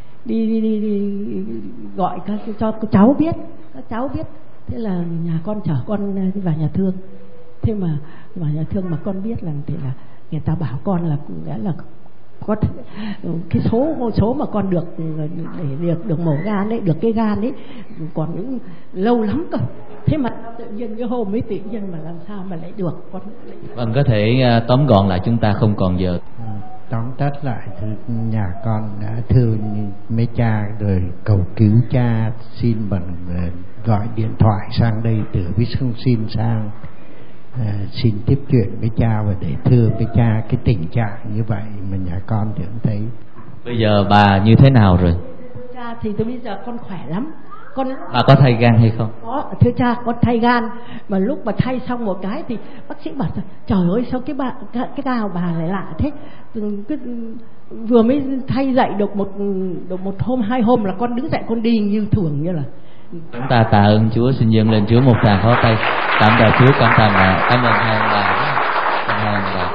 đi, đi, đi gọi các cho các cháu biết, các cháu biết. Thế là nhà con chở con đi vào nhà thương. Thế mà vào nhà thương mà con biết là thì là người ta bảo con là nghĩa là có cái số số mà con được để được được mổ gan đấy, được cái gan đấy còn những lâu lắm cơ. Thế mà tự nhiên cái hôm ấy tự nhiên mà làm sao mà lại được con lại... Vâng, có thể tóm gọn lại, chúng ta không còn giờ. Tóm tắt lại thì nhà con đã thương mấy cha rồi cầu cứu cha, xin bằng gọi điện thoại sang đây từ Wisconsin sang à, xin tiếp chuyện với cha và để thương với cha cái tình trạng như vậy mà nhà con thì cũng thấy. Bây giờ bà như thế nào rồi? Cha thì tôi bây giờ con khỏe lắm. Con bà có thay gan hay không? Có, thưa cha, con thay gan. Mà lúc mà thay xong một cái thì bác sĩ bảo trời ơi sao cái bà cái, cái gào bà lại lạ thế. Cái, vừa mới thay dậy được một được một hôm hai hôm là con đứng dậy con đi như thường, như là chúng ta tạ ơn Chúa, xin dâng lên Chúa một tràng pháo tay. Cảm tạ Chúa, cảm tạ bà, cảm ơn hai ông bà, cảm ơn bà.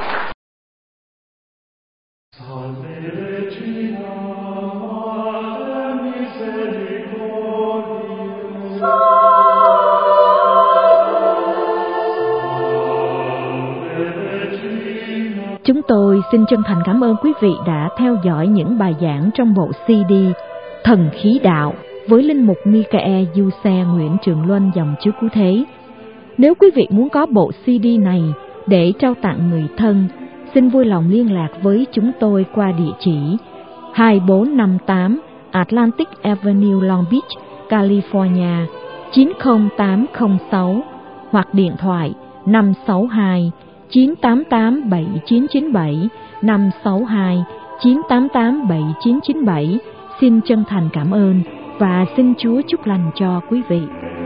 Chúng tôi xin chân thành cảm ơn quý vị đã theo dõi những bài giảng trong bộ xê đê Thần Khí Đạo với linh mục Michael Du Xe Nguyễn Trường Luân dòng Chúa Cứu Thế. Nếu quý vị muốn có bộ xê đê này để trao tặng người thân, xin vui lòng liên lạc với chúng tôi qua địa chỉ hai bốn năm tám Atlantic Avenue, Long Beach, California chín không tám không sáu hoặc điện thoại năm sáu hai chín tám tám bảy chín chín bảy, năm sáu hai chín tám tám bảy chín chín bảy. Xin chân thành cảm ơn và xin Chúa chúc lành cho quý vị.